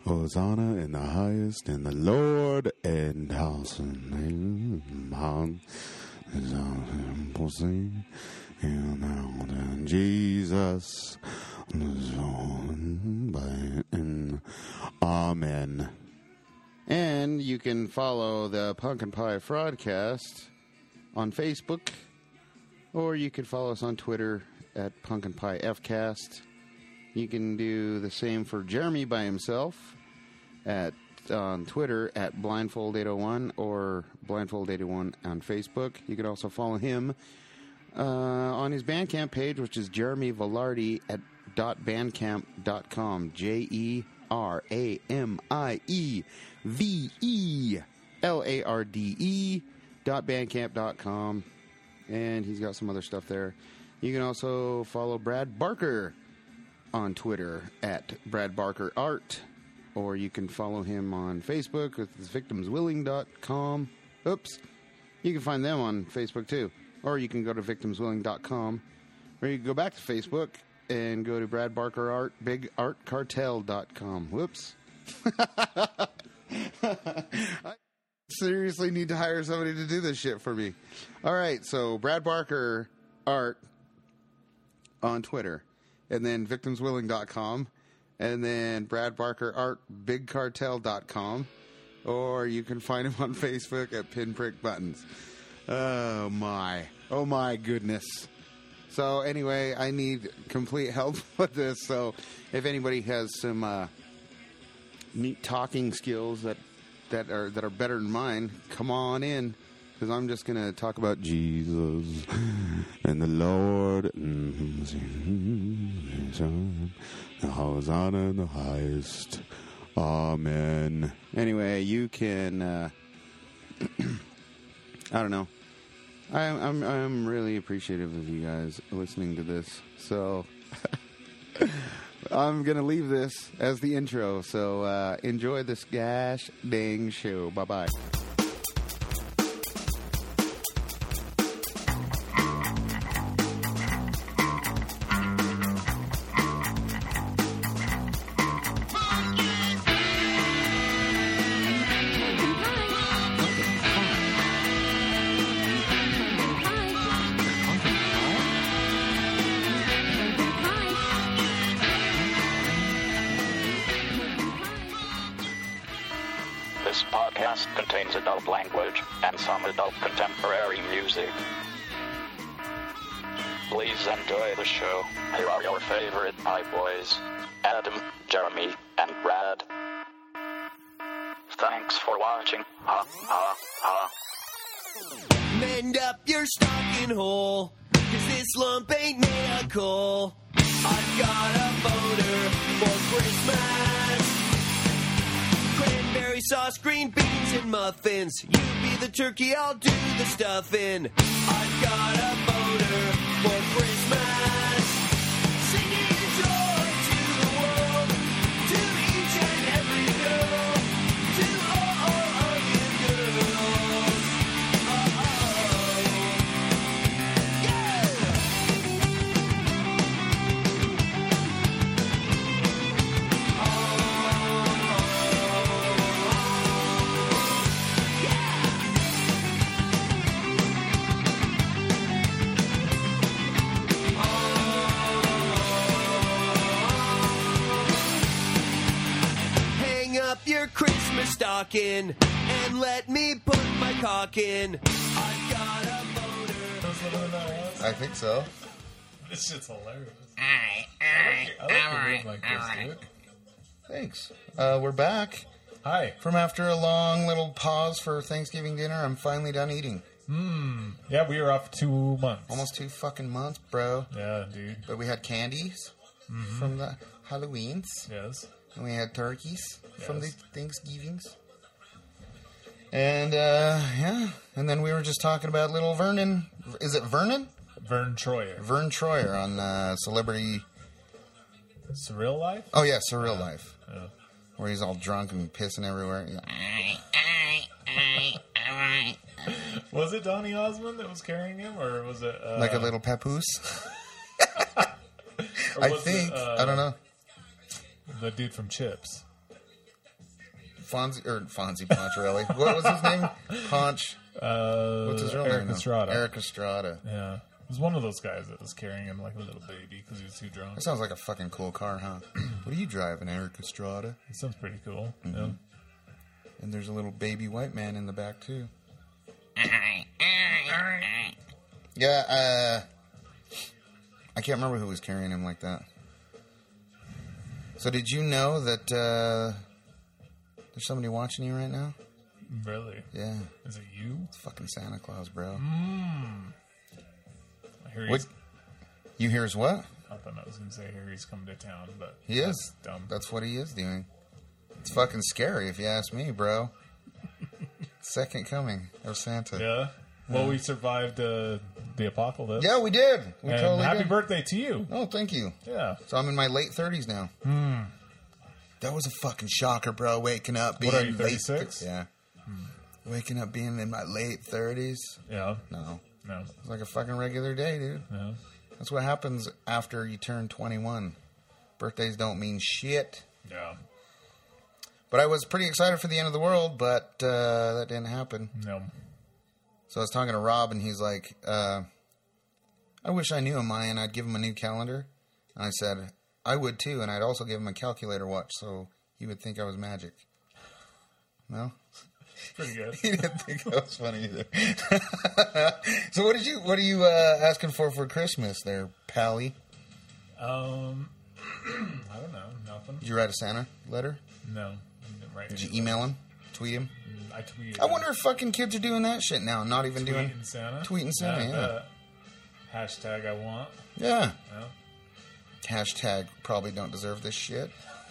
Hosanna in the highest, and the Lord and house name and Jesus. Amen. And you can follow the Pumpkin Pie Fraudcast on Facebook, or you can follow us on Twitter at Pumpkin Pie Fcast. You can do the same for Jeremy by himself on Twitter at Blindfold801 or Blindfold801 on Facebook. You can also follow him on his Bandcamp page, which is jeremyvelarde at .bandcamp.com. JERMIEVELARDE.bandcamp.com. And he's got some other stuff there. You can also follow Brad Barker on Twitter at Brad Barker Art, or you can follow him on Facebook with victimswilling.com. Oops. You can find them on Facebook too. Or you can go to victimswilling.com, or you can go back to Facebook and go to Brad Barker Art, bigartcartel.com. Whoops. I seriously need to hire somebody to do this shit for me. All right, so Brad Barker Art on Twitter, and then victimswilling.com, and then Brad Barker Art, bigcartel.com, or you can find him on Facebook at Pinprick Buttons. Oh my goodness. So anyway, I need complete help with this. So if anybody has some neat talking skills that are better than mine, come on in, because I'm just going to talk about Jesus and the Lord. Hosanna in the highest. Amen. Anyway, you can I don't know. I'm really appreciative of you guys listening to this. So I'm going to leave this as the intro. So enjoy this gosh dang show. Bye-bye. This podcast contains adult language and some adult contemporary music. Please enjoy the show. Here are your favorite pie boys, Adam, Jeremy, and Brad. Thanks for watching. Ha, ha, ha. Mend up your stocking hole, 'cause this lump ain't made of coal. I've got a boner for Christmas. Cranberry sauce, green beans, and muffins. You be the turkey, I'll do the stuffing. I've got a boner for Christmas. Singing joy to the world, to each and every girl, to all of you girls. Oh, yeah! Your Christmas stocking and let me put my cock in. I've got a boner. I think so. This shit's hilarious. I I like to live like this, dude. Thanks. We're back Hi. from after a long little pause for Thanksgiving dinner. I'm finally done eating. Yeah, we were off 2 months. Almost 2 fucking months, bro. Yeah, dude. But we had candies from the Halloweens. Yes. And we had turkeys from the Yes. Thanksgivings. And, yeah. And then we were just talking about little Vernon. Is it Vernon? Vern Troyer. Vern Troyer on Celebrity... Surreal Life? Oh, yeah, Surreal Life. Yeah. Where he's all drunk and pissing everywhere. He's like, Was it Donny Osmond that was carrying him, or was it... like a little papoose. or I was think. it, I don't know. The dude from Chips. Fonzie Poncherelli. What was his name? Ponch. What's his real Eric name? Estrada. Eric Estrada. Yeah. It was one of those guys that was carrying him like a little baby because he was too drunk. That sounds like a fucking cool car, huh? What are you driving, Eric Estrada? It sounds pretty cool. Mm-hmm. Yeah. And there's a little baby white man in the back, too. Yeah, I can't remember who was carrying him like that. So did you know that there's somebody watching you right now? Really? Yeah. Is it you? It's fucking Santa Claus, bro. I hear What? he's... You hear his what? I thought I was going to say here he's coming to town, but... He is. Dumb. That's what he is doing. It's fucking scary if you ask me, bro. Second coming of Santa. Yeah? Well, we survived the apocalypse. Yeah, we did. We And totally happy did. birthday to you. Oh, thank you. Yeah. So I'm in my late 30s now. That was a fucking shocker, bro. Waking up being What are you, late 36? Yeah. Waking up being in my late 30s. Yeah. No. No. It's like a fucking regular day, dude. No. That's what happens after you turn 21. Birthdays don't mean shit. Yeah. But I was pretty excited for the end of the world, but that didn't happen. No. So I was talking to Rob, and he's like, I wish I knew a Mayan. I'd give him a new calendar. And I said, I would too, and I'd also give him a calculator watch so he would think I was magic. No? Pretty good. He didn't think that was funny either. So what are you asking for Christmas there, Pally? I don't know. Nothing. Did you write a Santa letter? No. I didn't write Did you anything. email him? Tweet him? I tweeted. I wonder if fucking kids are doing that shit now, not even doing... Tweeting Santa. Tweeting Santa, I yeah. bet. Hashtag I want. Yeah. Yeah. Hashtag probably don't deserve this shit.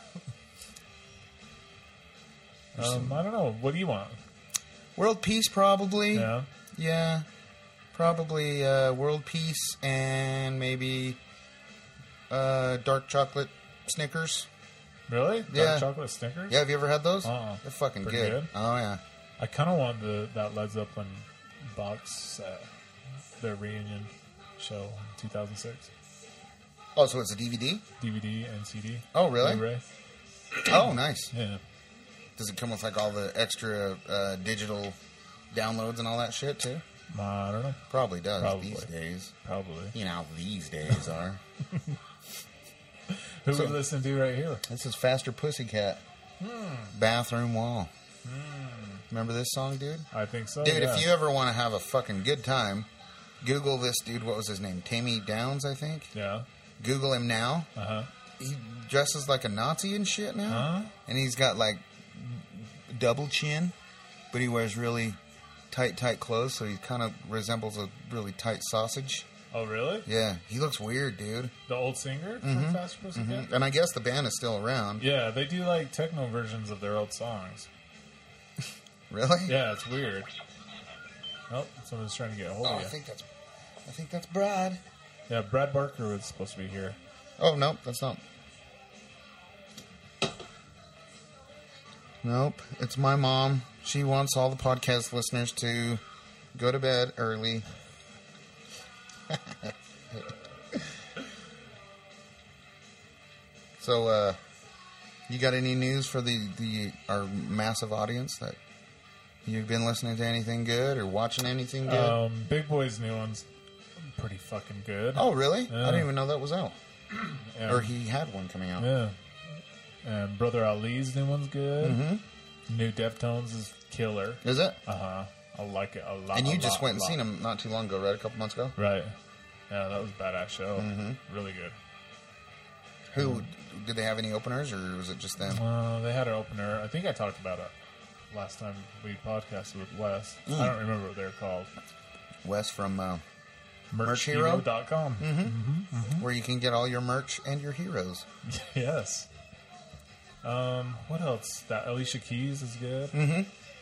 I don't know. What do you want? World peace, probably. Yeah. Yeah. Probably world peace and maybe dark chocolate Snickers. Really? Dark Yeah. chocolate Snickers? Yeah, have you ever had those? Uh-uh. They're fucking Pretty good. good. Oh, yeah. I kind of want that Led Zeppelin box set. Their reunion show in 2006. Oh, so it's a DVD? DVD and CD. Oh, really? Blu-ray. Oh, nice. Yeah. Does it come with like all the extra digital downloads and all that shit too? I don't know. Probably does Probably. these days. Probably. You know how these days are. Who So- we listen to right here? This is Faster Pussycat. Bathroom Wall. Remember this song, dude? I think so. Dude, yeah. if you ever want to have a fucking good time, Google this dude. What was his name? Tammy Downs, I think. Yeah. Google him now. Uh-huh. He dresses like a Nazi and shit now. Huh? And he's got like double chin, but he wears really tight clothes, so he kind of resembles a really tight sausage. Oh, really? Yeah, he looks weird, dude. The old singer from Faster Pussycat? And I guess the band is still around. Yeah, they do like techno versions of their old songs. Really? Yeah, it's weird. Oh, someone's trying to get a hold Oh, of I you. think that's Brad. Yeah, Brad Barker was supposed to be here. Oh, nope, that's not. Nope, it's my mom. She wants all the podcast listeners to go to bed early. So, you got any news for our massive audience that you've been listening to anything good or watching anything good? Big Boy's new one's pretty fucking good. Oh, really? Yeah. I didn't even know that was out. And- Or he had one coming out. Yeah. And Brother Ali's new one's good. Mm-hmm. New Deftones is killer. Is it? Uh-huh. I like it a lot. And you a just lot, went and lot. seen him not too long ago, right? A couple months ago? Right. Yeah, that was a badass show. Mm-hmm. Really good. Who did they have any openers, or was it just them? They had an opener. I think I talked about it last time we podcasted with Wes. Mm. I don't remember what they're called. Wes from Merch Hero? Merchhero.com. where you can get all your merch and your heroes. Yes. What else? That Alicia Keys is good. Mm-hmm.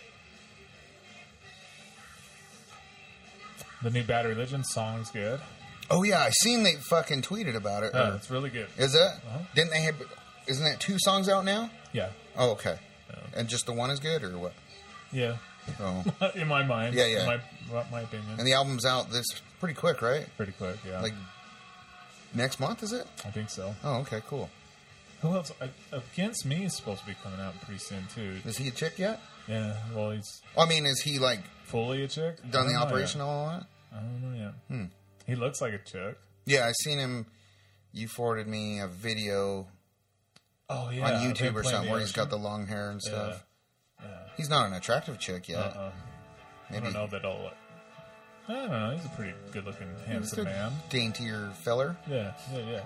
The new Bad Religion song's good. Oh yeah, I seen they fucking tweeted about it. Yeah, it's really good. Is it? Uh-huh. Didn't they have? Isn't that 2 songs out now? Yeah. Oh, okay. Yeah. And just the one is good, or what? Yeah. Oh. In my mind. Yeah, yeah. My opinion. And the album's out this pretty quick, right? Pretty quick, yeah. Like next month, is it? I think so. Oh, okay, cool. Who else? Against Me is supposed to be coming out pretty soon, too. Is he a chick yet? Yeah, well, he's I mean, is he like fully a chick. done the I don't know operation yet. all on it? I don't know yet. He looks like a chick. Yeah, I seen him. You forwarded me a video Oh, yeah. on of him YouTube or playing something where he's ocean. got the long hair and stuff. Yeah. He's not an attractive chick yet. I Maybe don't know that I'll... I don't know. He's a pretty good-looking, handsome man. daintier feller. Yeah.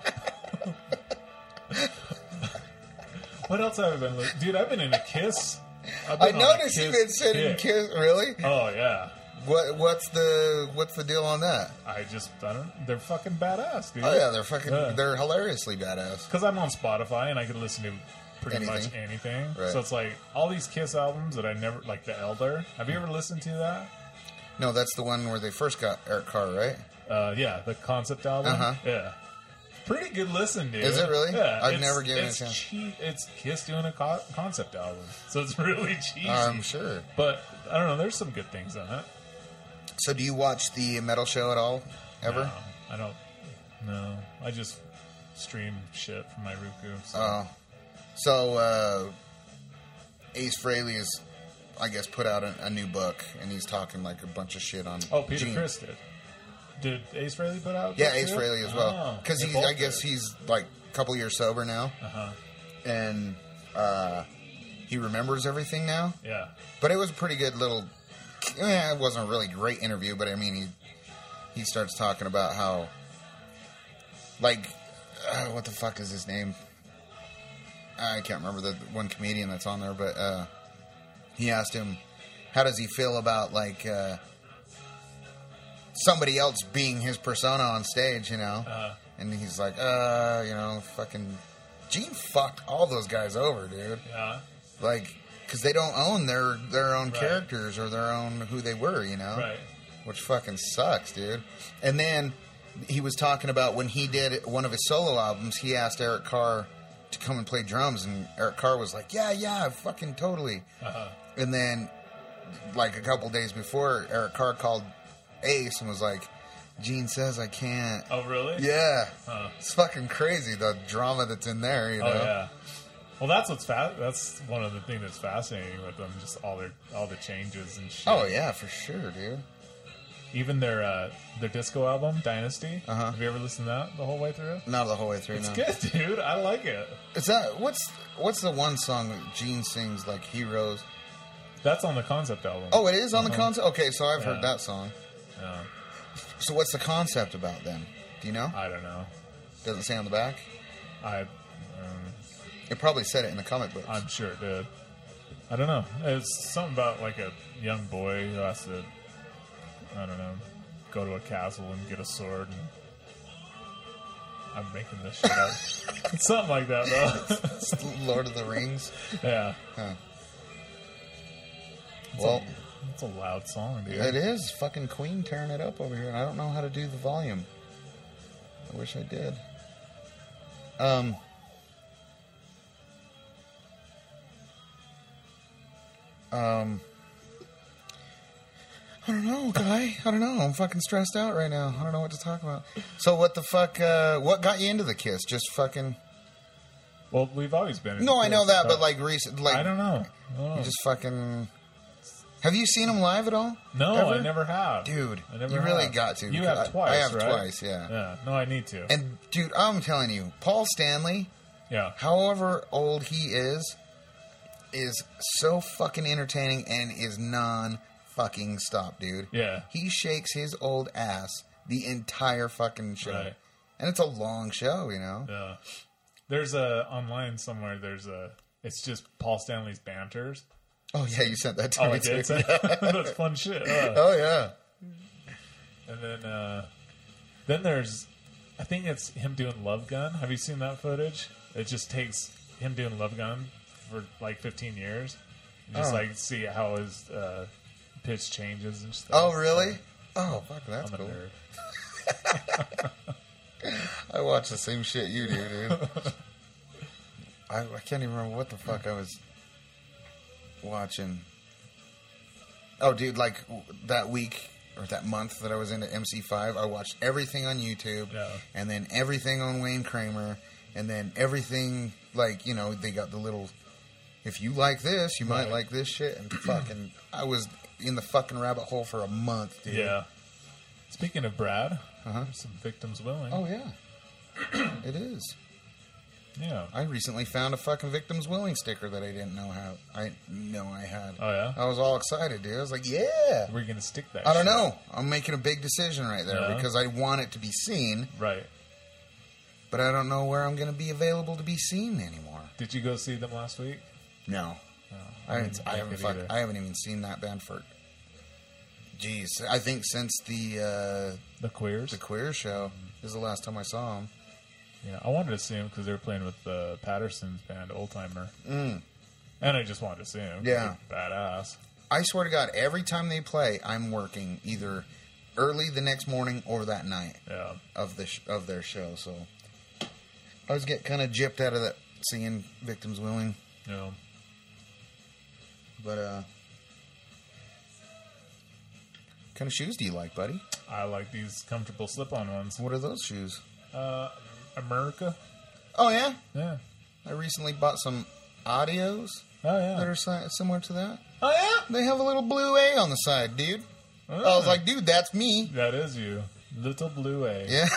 What else have I been looking? Dude, I've been in a Kiss. I noticed you've been sitting kick. Kiss. Really? Oh, yeah. What's the deal on that? I don't... They're fucking badass, dude. Oh yeah, they're fucking. Yeah. They're hilariously badass. Because I'm on Spotify and I can listen to pretty Anything. much anything. Right. So it's like all these Kiss albums that I never... Like The Elder. Have you ever listened to that? No, that's the one where they first got Eric Carr, right? Yeah, the concept album. Uh-huh. Yeah. Pretty good listen, dude. Is it really? Yeah. I've never given it a chance. It's Kiss doing a concept album. So it's really cheesy. I'm sure. But, I don't know, there's some good things on it. So, do you watch the metal show at all? Ever? No, I don't. No. I just stream shit from my Roku. So. Oh. So, Ace Frehley has, I guess, put out a new book, and he's talking like a bunch of shit on. Oh, Peter Gene. Criss did. Did Ace Frehley put out? Yeah, that Ace too? Frehley as well. Oh, Because they both I guess did. he's like a couple years sober now, Uh-huh. and he remembers everything now. Yeah. But it was a pretty good little. It wasn't a really great interview, but I mean, he starts talking about how, like, what the fuck is his name? I can't remember the one comedian that's on there, but he asked him, how does he feel about like somebody else being his persona on stage, you know? And he's like, you know, fucking Gene fucked all those guys over, dude. Yeah. Like, because they don't own their own Right. characters or their own who they were, you know? Right. Which fucking sucks, dude. And then he was talking about when he did one of his solo albums, he asked Eric Carr to come and play drums, and Eric Carr was like, yeah, fucking totally. Uh-huh. And then, like, a couple days before, Eric Carr called Ace and was like, Gene says I can't. Oh, really? Yeah. Huh. It's fucking crazy, the drama that's in there, you know? Oh, yeah. Well, that's that's one of the things that's fascinating with them, just all the changes and shit. Oh, yeah, for sure, dude. Even their disco album, Dynasty. Uh-huh. Have you ever listened to that the whole way through? Not the whole way through, It's no. good, dude. I like it. Is that what's the one song that Gene sings like Heroes? That's on the concept album. Oh, it is on the concept. Okay, so I've heard Yeah. that song. Yeah. So what's the concept about then? Do you know? I don't know. Doesn't say on the back. It probably said it in the comic books. I'm sure it did. I don't know. It's something about like a young boy who has to, I don't know, go to a castle and get a sword. And I'm making this shit up. It's something like that, though. Lord of the Rings. Yeah. Huh. It's Well, it's a loud song, dude. it is fucking Queen tearing it up over here. I don't know how to do the volume. I wish I did. I don't know, guy. I don't know. I'm fucking stressed out right now. I don't know what to talk about. So what the fuck, what got you into the Kiss? Just fucking... Well, we've always been. No, I know into that, this, but like recent... Like, I don't know. you just fucking... Have you seen them live at all? No, Ever? I never have. Dude, I never you really have. got to. You because have twice, I have right? twice, yeah. Yeah. No, I need to. And, dude, I'm telling you, Paul Stanley, Yeah. however old he is so fucking entertaining and is non-fucking stop, dude. Yeah. He shakes his old ass the entire fucking show. Right. And it's a long show, you know? Yeah. There's online somewhere. It's just Paul Stanley's banters. Oh, yeah, you sent that to Oh, me, I did. too. That's fun shit. Oh, yeah. And then there's, I think it's him doing Love Gun. Have you seen that footage? It just takes him doing Love Gun for like 15 years. And just like see how his pitch changes and stuff. Oh, really? Oh, fuck, that's I'm a cool. nerd. I watch the same shit you do, dude. I can't even remember what the fuck I was watching. Oh, dude, like that week or that month that I was into MC5, I watched everything on YouTube, Yeah. and then everything on Wayne Kramer, and then everything like, you know, they got the little, if you like this, you might like this shit. And fucking, I was in the fucking rabbit hole for a month, dude. Yeah. Speaking of Brad, there's some Victims Willing. Oh, yeah. It is. Yeah. I recently found a fucking Victims Willing sticker that I didn't know I had. Oh, yeah? I was all excited, dude. I was like, yeah. We're going to stick that I don't shit. know. I'm making a big decision right there Yeah. because I want it to be seen, Right. but I don't know where I'm going to be available to be seen anymore. Did you go see them last week? No. I haven't even seen that band for, geez, I think since the Queers? the Queer show is the last time I saw them. Yeah, I wanted to see them because they were playing with the Patterson's band, Oldtimer. And I just wanted to see them. Yeah. Badass. I swear to God, every time they play, I'm working either early the next morning or that night Yeah. of their show. So I was getting kind of gypped out of that seeing Victims Willing. Yeah. But kind of shoes do you like, buddy? I like these comfortable slip-on ones. What are those shoes? America? Oh yeah, Yeah. I recently bought some Audios Oh, yeah. that are similar to that. Oh, yeah? They have a little blue A on the side, dude. I was like, dude, that's me. That is you. Little Blue A. Yeah.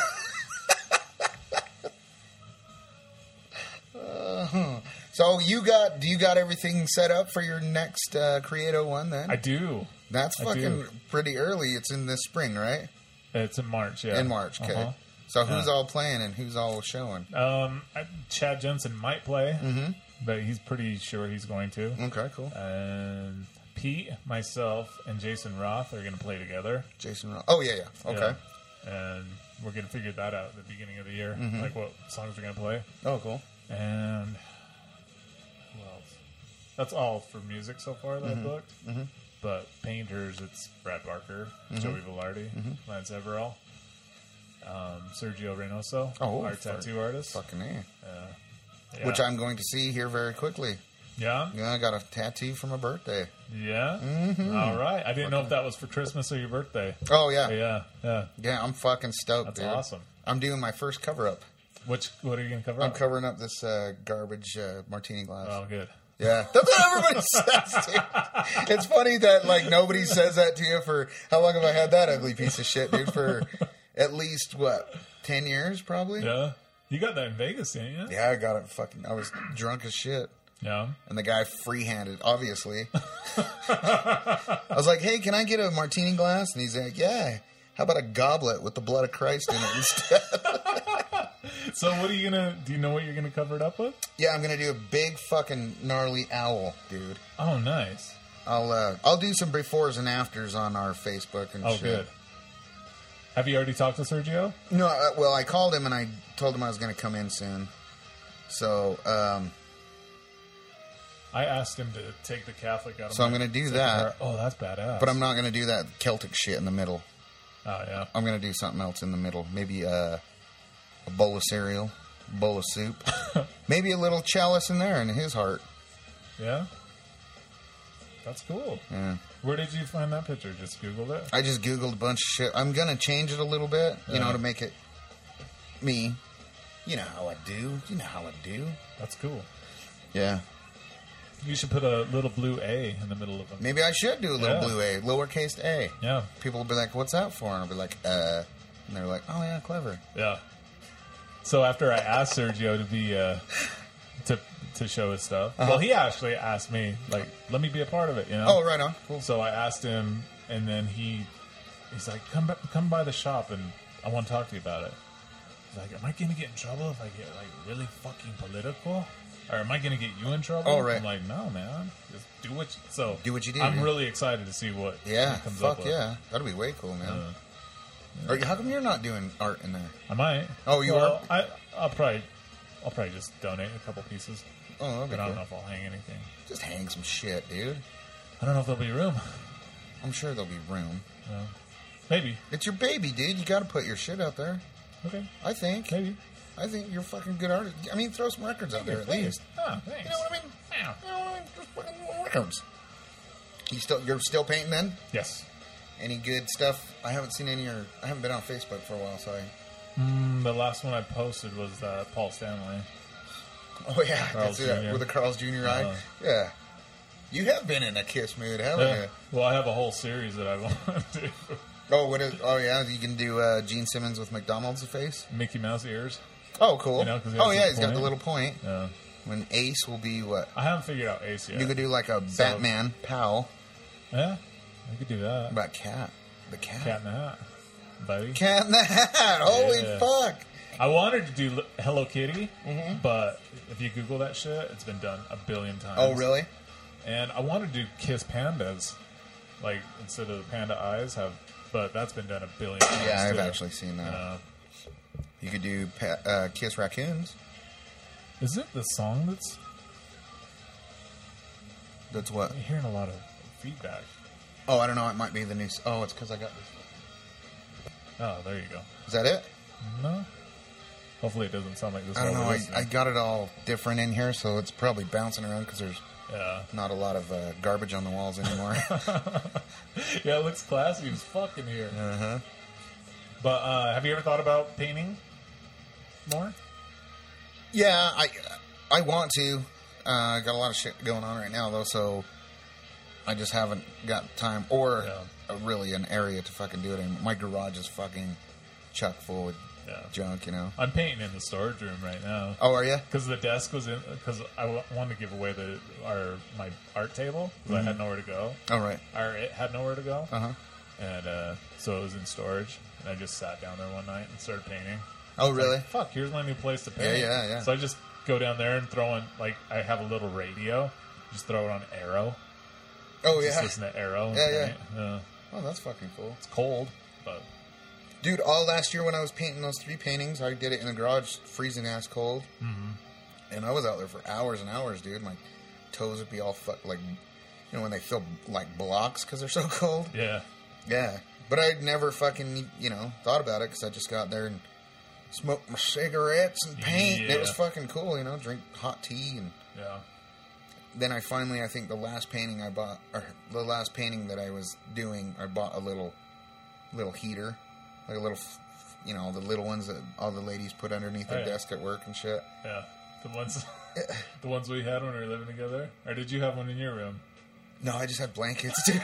So do you got everything set up for your next Creato one then? I do. That's I fucking do. pretty early. It's in this spring, right? It's in March, yeah. In March, okay. Uh-huh. So who's all playing and who's all showing? Chad Jensen might play, but he's pretty sure he's going to. Okay, cool. And Pete, myself, and Jason Roth are going to play together. Jason Roth. Oh, yeah. Okay. Yeah. And we're going to figure that out at the beginning of the year, like what songs we're going to play. Oh, cool. And who else? That's all for music so far that I booked. But painters, it's Brad Barker, Joey Velarde, Lance Everall, Sergio Reynoso, our tattoo artist. Fucking A. Yeah. Which I'm going to see here very quickly. Yeah? Yeah, I got a tattoo for my birthday. Yeah? All right. I didn't know if that was for Christmas or your birthday. Oh, yeah. Yeah. Yeah, I'm fucking stoked, That's dude. awesome. I'm doing my first cover-up. What are you going to cover I'm up? covering up this garbage martini glass. Oh, good. Yeah, that's what everybody says, dude. It's funny that, like, nobody says that to you for, how long have I had that ugly piece of shit, dude? For at least, 10 years, probably? Yeah. You got that in Vegas, didn't you? Yeah, I got it I was drunk as shit. Yeah. And the guy free-handed, obviously. I was like, hey, can I get a martini glass? And he's like, yeah. How about a goblet with the blood of Christ in it instead? So what are you going to... Do you know what you're going to cover it up with? Yeah, I'm going to do a big fucking gnarly owl, dude. Oh, nice. I'll do some befores and afters on our Facebook and shit. Good. Have you already talked to Sergio? No, well, I called him and I told him I was going to come in soon. So, I asked him to take the Catholic out of So I'm gonna do that. Oh, that's badass. but I'm not going to do that Celtic shit in the middle. Oh, yeah. I'm going to do something else in the middle. Maybe a bowl of cereal, bowl of soup. Maybe a little chalice in there in his heart. Yeah? That's cool. Yeah. Where did you find that picture? Just Googled it? I just Googled a bunch of shit. I'm going to change it a little bit, to make it me. You know how I do. That's cool. Yeah. You should put a little blue A in the middle of them. Maybe I should do a little Yeah. blue A, lowercase a. Yeah. People will be like, what's that for? And I'll be like, And they're like, oh, yeah, clever. Yeah. So after I asked Sergio to be to show his stuff, well, he actually asked me, like, let me be a part of it, you know? Oh, right on. Cool. So I asked him, and then he's like, come by the shop, and I want to talk to you about it. He's like, am I going to get in trouble if I get, like, really fucking political? Or am I going to get you in trouble? Oh, right. I'm like, no, man. Just do what you do. do. I'm Yeah. really excited to see what Yeah, he comes up fuck with. yeah. That'll be way cool, man. How come you're not doing art in there? I might. Oh, you are? I'll probably just donate a couple pieces. Oh, that'd be But I don't know cool. if I'll hang anything. Just hang some shit, dude. I don't know if there'll be room. I'm sure there'll be room. Maybe. It's your baby, dude. You got to put your shit out there. Okay. I think. Maybe. I think you're a fucking good artist. I mean, throw some records out there at least. Oh, thanks. You know what I mean? Yeah. You know what I mean? Just fucking records. You're still painting then? Yes. Any good stuff? I haven't seen any. I haven't been on Facebook for a while, so The last one I posted was Paul Stanley. Oh, yeah. Carl's That's it. Jr. With the Carl's Jr. eye. Yeah. You have been in a Kiss mood, haven't you? Well, I have a whole series that I want to do. Oh, yeah. You can do Gene Simmons with McDonald's face? Mickey Mouse ears. Oh, cool. You know, 'cause he has oh, the yeah. He's got the point. little point. Yeah. When Ace will be what? I haven't figured out Ace yet. You could do like a Batman pal. Yeah, I could do that. What about Cat? The Cat? Cat in the Hat, buddy. Cat in the Hat. Holy Yeah. fuck. I wanted to do Hello Kitty, Mm-hmm. but if you Google that shit, it's been done a billion times. Oh, really? And I wanted to do Kiss Pandas, like instead of the panda eyes, but that's been done a billion times. Yeah, I've too. actually seen that. Uh, You could do Kiss Raccoons. is it the song that's? That's what? I'm hearing a lot of feedback. Oh, I don't know. It might be the new. Oh, it's because I got this. Oh, there you go. Is that it? No. Hopefully, it doesn't sound like this. I don't while know. we're I listening. got it all different in here, so it's probably bouncing around because there's Yeah. not a lot of garbage on the walls anymore. Yeah, it looks classy as fuck in here. Uh-huh. But have you ever thought about painting more? Yeah, I want to. I got a lot of shit going on right now, though, so I just haven't got time or really an area to fucking do it in. My garage is fucking chock full with junk, you know. I'm painting in the storage room right now. Oh, are you? Because the desk was in. Because I wanted to give away my art table because I had nowhere to go. Oh, right. Or it had nowhere to go. Uh-huh. And so it was in storage. And I just sat down there one night and started painting. Oh, really? Like, fuck, here's my new place to paint. Yeah. So I just go down there and throw in, like, I have a little radio. Just throw it on Arrow. Oh, Just yeah. listen to Arrow. And Yeah. paint. Oh, that's fucking cool. It's cold, but Dude, all last year when I was painting those 3 paintings, I did it in the garage, freezing ass cold. Mm-hmm. And I was out there for hours and hours, dude. My toes would be all like, you know, when they feel like blocks because they're so cold. yeah. Yeah. But I'd never fucking, you know, thought about it because I just got there and smoked my cigarettes and paint. And it was Yeah. fucking cool, you know, drink hot tea. And Yeah. then I think the last painting I bought, or the last painting that I was doing, I bought a little heater. Like a little, you know, the little ones that all the ladies put underneath their yeah. desk at work and shit. Yeah. The ones we had when we were living together? Or did you have one in your room? No, I just had blankets, dude.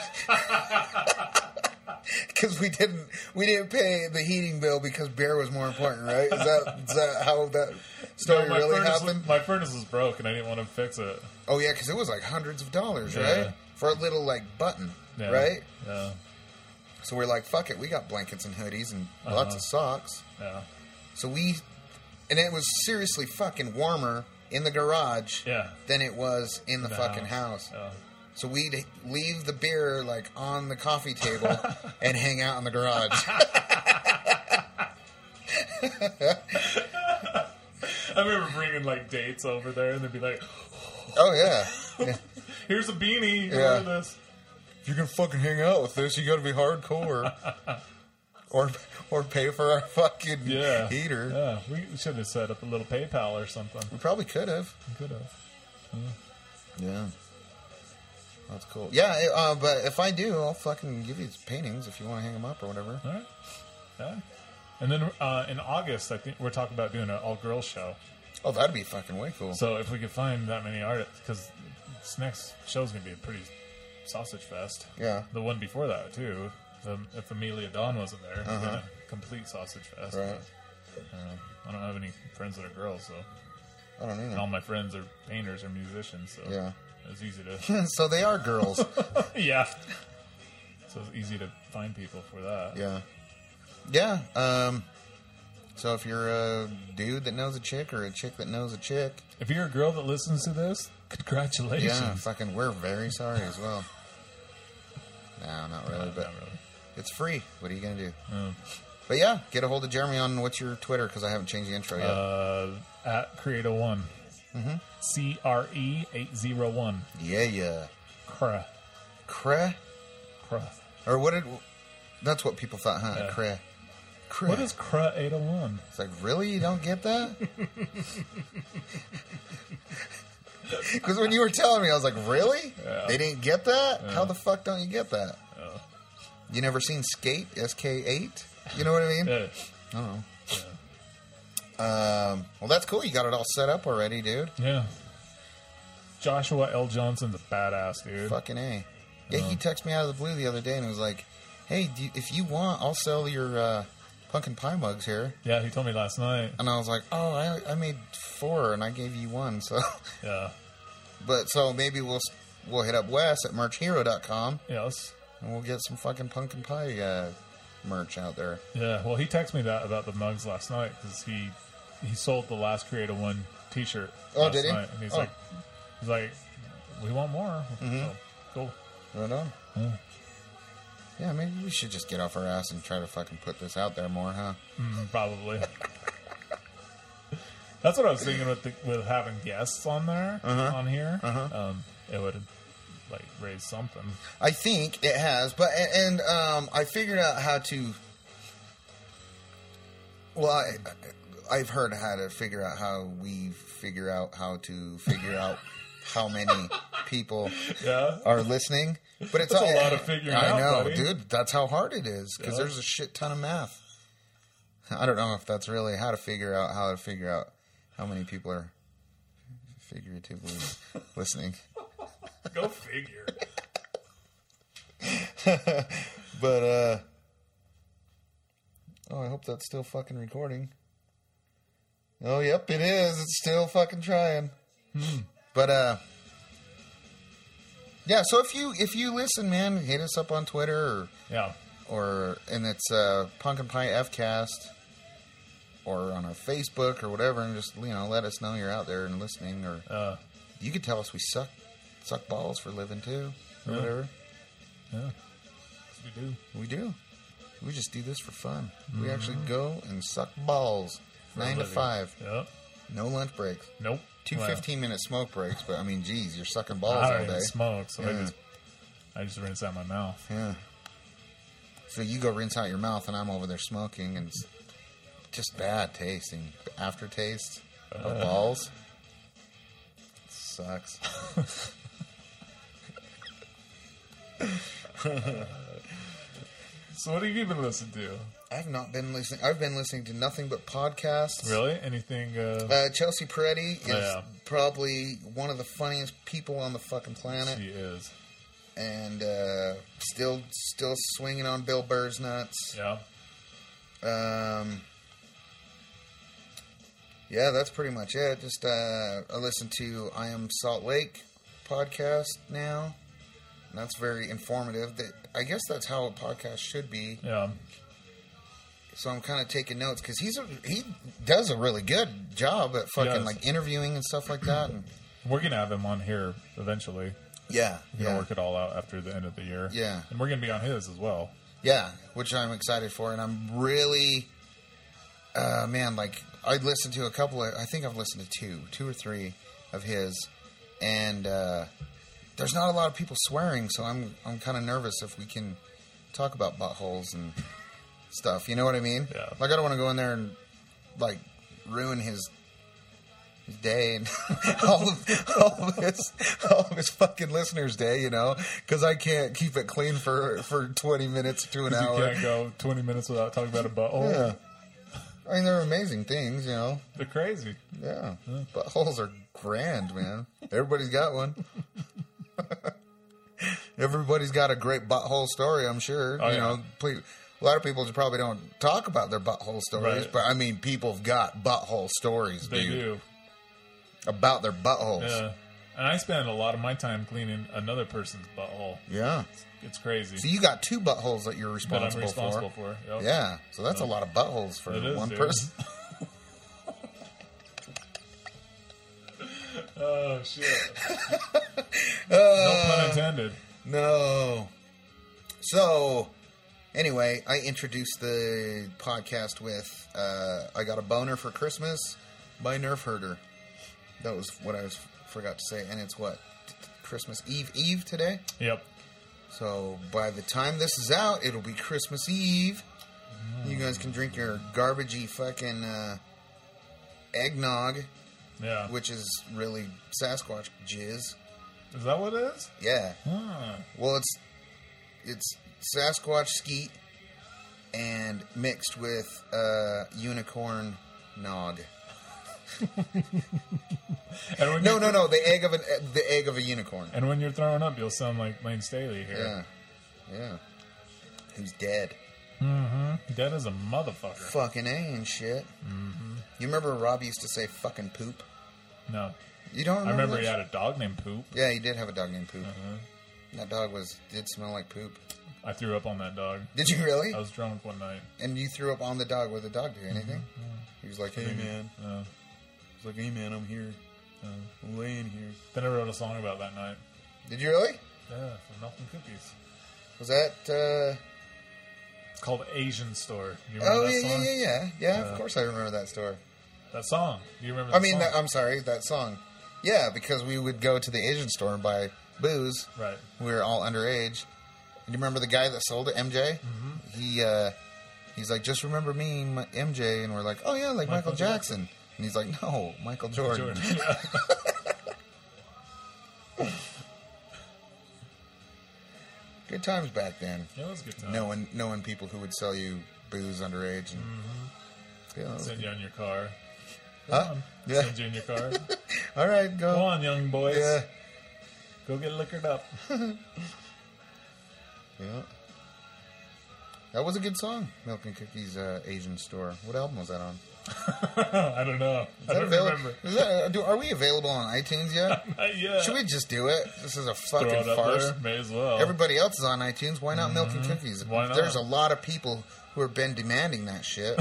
Because we didn't pay the heating bill because beer was more important, right? Is that how that story my really furnace happened? My furnace was broke and I didn't want to fix it. Oh yeah, because it was like hundreds of dollars, Yeah. right? For a little like button, Yeah. right? Yeah. So we're like, fuck it, we got blankets and hoodies and lots of socks. Yeah. So and it was seriously fucking warmer in the garage Yeah. than it was in the fucking house. Yeah. So we'd leave the beer like on the coffee table and hang out in the garage. I remember bringing like dates over there and they'd be like, Oh yeah. here's a beanie. Yeah. Wear this. If you're gonna fucking hang out with this, you gotta be hardcore. or pay for our fucking Yeah. heater. Yeah. We should have set up a little PayPal or something. We probably could have. We could have. Yeah. That's cool. Yeah, but if I do, I'll fucking give you paintings if you want to hang them up or whatever. All right. Yeah. And then in August, I think we're talking about doing an all-girls show. Oh, that'd be fucking way cool. So if we could find that many artists, because this next show's going to be a pretty sausage fest. Yeah. The one before that, too. If Amelia Dawn wasn't there, it'd been a complete sausage fest. Right. But, I don't have any friends that are girls, so. I don't And know. all my friends are painters or musicians, so. Yeah. It's easy to. So they are girls. Yeah. So it's easy to find people for that. Yeah. Yeah. So if you're a dude that knows a chick or a chick that knows a chick, If you're a girl that listens to this, congratulations. yeah, fucking, we're very sorry as well. No, not really, but Not really. it's free. What are you gonna do? Oh. But yeah, get a hold of Jeremy on what's your Twitter because I haven't changed the intro yet. At Creato1. CRE801. Yeah. Cra. Cre? Cra. Or what did? That's what people thought, huh? Yeah. Cre. Cre. What is Cra 801? It's like, really? You don't get that? Because when you were telling me, I was like, really? Yeah. They didn't get that? How the fuck don't you get that? Oh. You never seen Skate, SK8? You know what I mean? Yeah. I don't know. Well, that's cool. You got it all set up already, dude. Yeah. Joshua L. Johnson's a badass, dude. Fucking A. Yeah, he texted me out of the blue the other day and was like, hey, if you want, I'll sell your pumpkin pie mugs here. Yeah, he told me last night. And I was like, oh, I made 4 and I gave you 1, so. Yeah. But so maybe we'll hit up Wes at merchhero.com. Yes. And we'll get some fucking pumpkin pie merch out there. Yeah, well, he texted me that about the mugs last night because he sold the Last Creative One T-shirt. Oh, did he? Night, and he's like, we want more. So, cool. Right on. Yeah. Yeah, maybe we should just get off our ass and try to fucking put this out there more, huh? Probably. That's what I was thinking with having guests on there, on here. It would like raise something. I think it has, but and I figured out how to. Well, I've heard how to figure out how we figure out how to figure out how many people are listening. But it's a lot of figuring out. I know, buddy. dude. That's how hard it is because there's a shit ton of math. I don't know if that's really how to figure out how many people are figuratively listening. Go figure. But I hope that's still fucking recording. Oh, yep, it is. It's still fucking trying. But yeah. So if you listen, man, hit us up on Twitter and it's Pumpkin Pie Fcast, or on our Facebook or whatever, and just let us know you're out there and listening, or you could tell us we suck balls for a living too, or whatever. Yeah, we do. We just do this for fun. We actually go and suck balls 9 to 5. Yep. No lunch breaks. Nope. 2 15-minute smoke breaks, but I mean, geez, you're sucking balls I all don't even day. smoke, so I just rinse out my mouth. Yeah. So you go rinse out your mouth, and I'm over there smoking, and it's just bad tasting. Aftertaste of balls. Sucks. So what have you been listening to? I've not been listening. I've been listening to nothing but podcasts. Really? Anything? Chelsea Peretti is probably one of the funniest people on the fucking planet. She is. And still swinging on Bill Burr's nuts. Yeah. Yeah, that's pretty much it. Just I listen to I Am Salt Lake podcast now. And that's very informative. I guess that's how a podcast should be. Yeah. So I'm kind of taking notes because he does a really good job at fucking like interviewing and stuff like that. And we're gonna have him on here eventually. Yeah, we're gonna work it all out after the end of the year. Yeah, and we're gonna be on his as well. Yeah, which I'm excited for, and I'm really, man, like I listened to a couple of. I think I've listened to two or three of his, and there's not a lot of people swearing, so I'm kind of nervous if we can talk about buttholes and stuff. You know what I mean? Yeah. Like I don't want to go in there and like ruin his day and all of his fucking listeners' day, you know, because I can't keep it clean for 20 minutes to an hour. You can't go 20 minutes without talking about a butthole. Yeah. I mean, they're amazing things, you know. They're crazy. Yeah. Buttholes are grand, man. Everybody's got one. Everybody's got a great butthole story, I'm sure. Oh, you know, a lot of people just probably don't talk about their butthole stories, right. but I mean, people have got butthole stories, They dude. do. About their buttholes. Yeah. And I spend a lot of my time cleaning another person's butthole. Yeah. It's crazy. So you got 2 buttholes that you're that I'm responsible responsible for. Yep. Yeah. So that's a lot of buttholes for It is, one dude. person. Oh, shit. No pun intended. No. So, anyway, I introduced the podcast with I Got a Boner for Christmas by Nerf Herder. That was what I forgot to say. And it's what? Christmas Eve today? Yep. So, by the time this is out, it'll be Christmas Eve. You guys can drink your garbagey fucking eggnog, Yeah. which is really Sasquatch jizz. Is that what it is? Yeah. Ah. Well, it's Sasquatch skeet and mixed with unicorn Nog. And when No. The egg of a unicorn. And when you're throwing up, you'll sound like Lane Staley here. Yeah. Who's dead? Dead as a motherfucker. Fucking A and shit. You remember Rob used to say fucking poop? No. You don't remember? I remember that he shit? had a dog named Poop. Yeah, he did have a dog named Poop. That dog did smell like poop. I threw up on that dog. Did you really? I was drunk one night. And you threw up on the dog. What did the dog do? Anything? He was like, hey, man. He's like, hey, man, I'm here. I'm laying here. Then I wrote a song about that night. Did you really? Yeah, for Milk and Cookies. Was that... It's called Asian Store. Do you remember that song? Yeah, of course I remember that store. That song. Do you remember that song? I'm sorry, that song. Yeah, because we would go to the Asian store and buy booze. Right. We were all underage. And you remember the guy that sold it, MJ? He's like, just remember me, MJ. And we're like, oh yeah, like Michael Jackson. And he's like, no, Michael Jordan. Good times back then. Yeah, it was a good time. Knowing people who would sell you booze underage. And, yeah, Send you on your car. Huh? Yeah. Send you in your car. All right, go. Go on, young boys. Yeah. Go get liquored up. Yeah. That was a good song, Milk and Cookies Asian Store. What album was that on? I don't know. I don't remember. Are we available on iTunes yet? Not yet. Should we just do it? This is a Throw fucking it up farce. there? May as well. Everybody else is on iTunes. Why not Milk and Cookies? Why not? There's a lot of people who have been demanding that shit.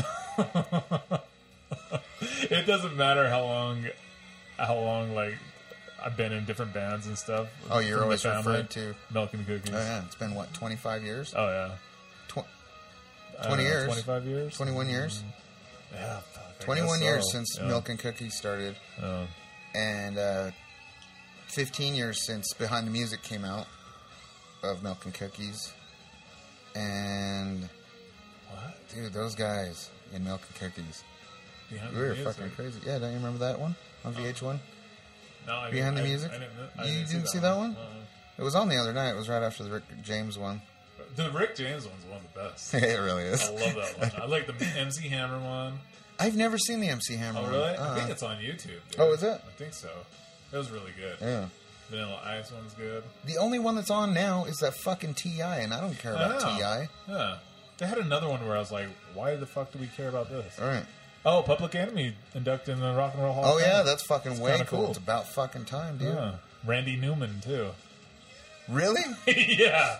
It doesn't matter how long like I've been in different bands and stuff. Oh, you're from always the family. referred to Milk and Cookies. Oh yeah, it's been what, 25 years? Oh yeah. 20 years. 25 years. 21 years. Yeah. Fuck, I 21 guess years so. since Yeah. Milk and Cookies started, Oh. and 15 years since Behind the Music came out of Milk and Cookies. And What? dude, those guys in Milk and Cookies, Behind we the were Music? fucking crazy. Yeah, don't you remember that one on VH1? No, I Behind the didn't- Music? I You didn't didn't see that one? It was on the other night. It was right after the Rick James one. The Rick James one's one of the best. It really is. I love that one. I like the MC Hammer one. I've never seen the MC Hammer Oh, one. really? I think it's on YouTube. Dude. Oh, is it? I think so. It was really good. Yeah. Vanilla Ice one's good. The only one that's on now is that fucking T.I., and I don't care about Oh. T.I. Yeah. They had another one where I was like, why the fuck do we care about this? All right. Oh, Public Enemy inducted in the Rock and Roll Hall of Oh, yeah, Fame. that's fucking It's way kinda cool. cool. It's about fucking time, dude. Yeah. Randy Newman, too. Really? Yeah.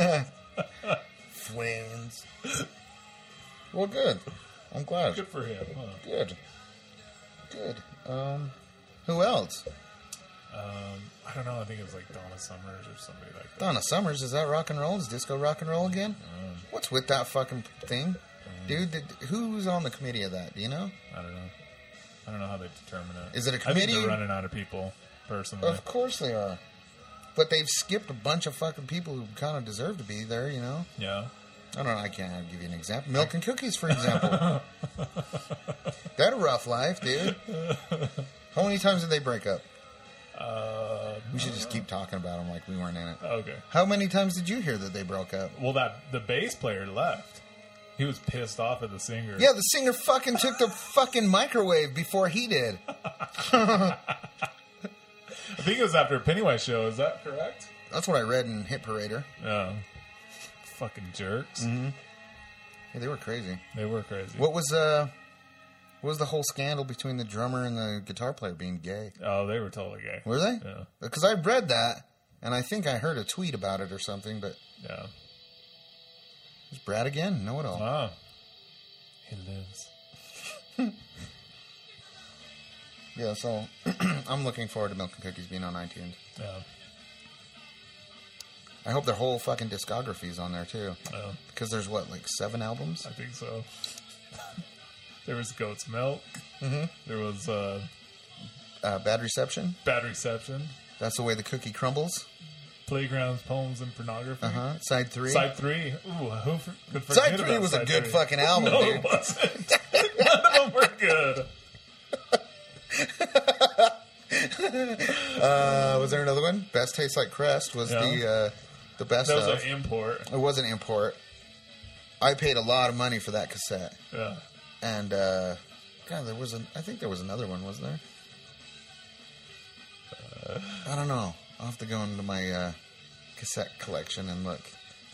Friends. Well, good. I'm glad. Good for him. Huh? Good. Who else? I don't know. I think it was like Donna Summers or somebody like that. Donna Summers. Is that rock and roll? Is disco rock and roll again? What's with that fucking thing? Dude, who's on the committee of that? Do you know? I don't know. I don't know how they determine it. Is it a I think committee? they're running out of people, personally. Of course they are. But they've skipped a bunch of fucking people who kind of deserve to be there, you know? Yeah. I don't know. I can't give you an example. Milk and Cookies, for example. They had a rough life, dude. How many times did they break up? We should just keep talking about them like we weren't in it. Okay. How many times did you hear that they broke up? Well, the bass player left. He was pissed off at the singer. Yeah, the singer fucking took the fucking microwave before he did. I think it was after a Pennywise show. Is that correct? That's what I read in Hit Parader. Yeah. Fucking jerks. Yeah, they were crazy. They were crazy. What was the whole scandal between the drummer and the guitar player being gay? Oh, they were totally gay. Were they? Yeah. Because I read that, and I think I heard a tweet about it or something, but Yeah. is Brad again? Know-it-all. Wow. He lives. Yeah, so I'm looking forward to Milk and Cookies being on iTunes. Yeah. I hope their whole fucking discography's on there, too. Yeah. Because there's, what, like 7 albums? I think so. There was Goat's Milk. Mm-hmm. There was Bad Reception. Bad Reception. That's the way the cookie crumbles. Playgrounds, Poems, and Pornography. Uh-huh. Side 3. Side 3. Ooh, who could forget Side 3 about was a Side good 3? fucking album, No, dude. it wasn't. None of them were good. Was there another one? Best Tastes Like Crest was the best That of. was an import. It was an import. I paid a lot of money for that cassette. Yeah. And God, I think there was another one, wasn't there? I don't know. I'll have to go into my cassette collection and look.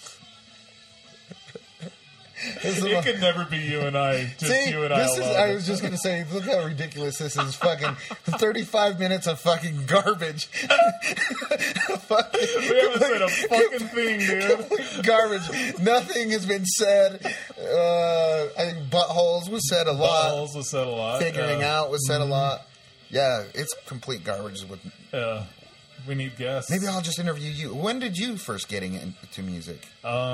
It could never be you and I. Just See, you and I alone. I was just going to say, look how ridiculous this is. Fucking 35 minutes of fucking garbage. We haven't said a fucking thing, dude. Garbage. Nothing has been said. I think buttholes was said a lot. Buttholes was said a lot. Figuring out was said a lot. Yeah, it's complete garbage. We need guests. Maybe I'll just interview you. When did you first getting into music?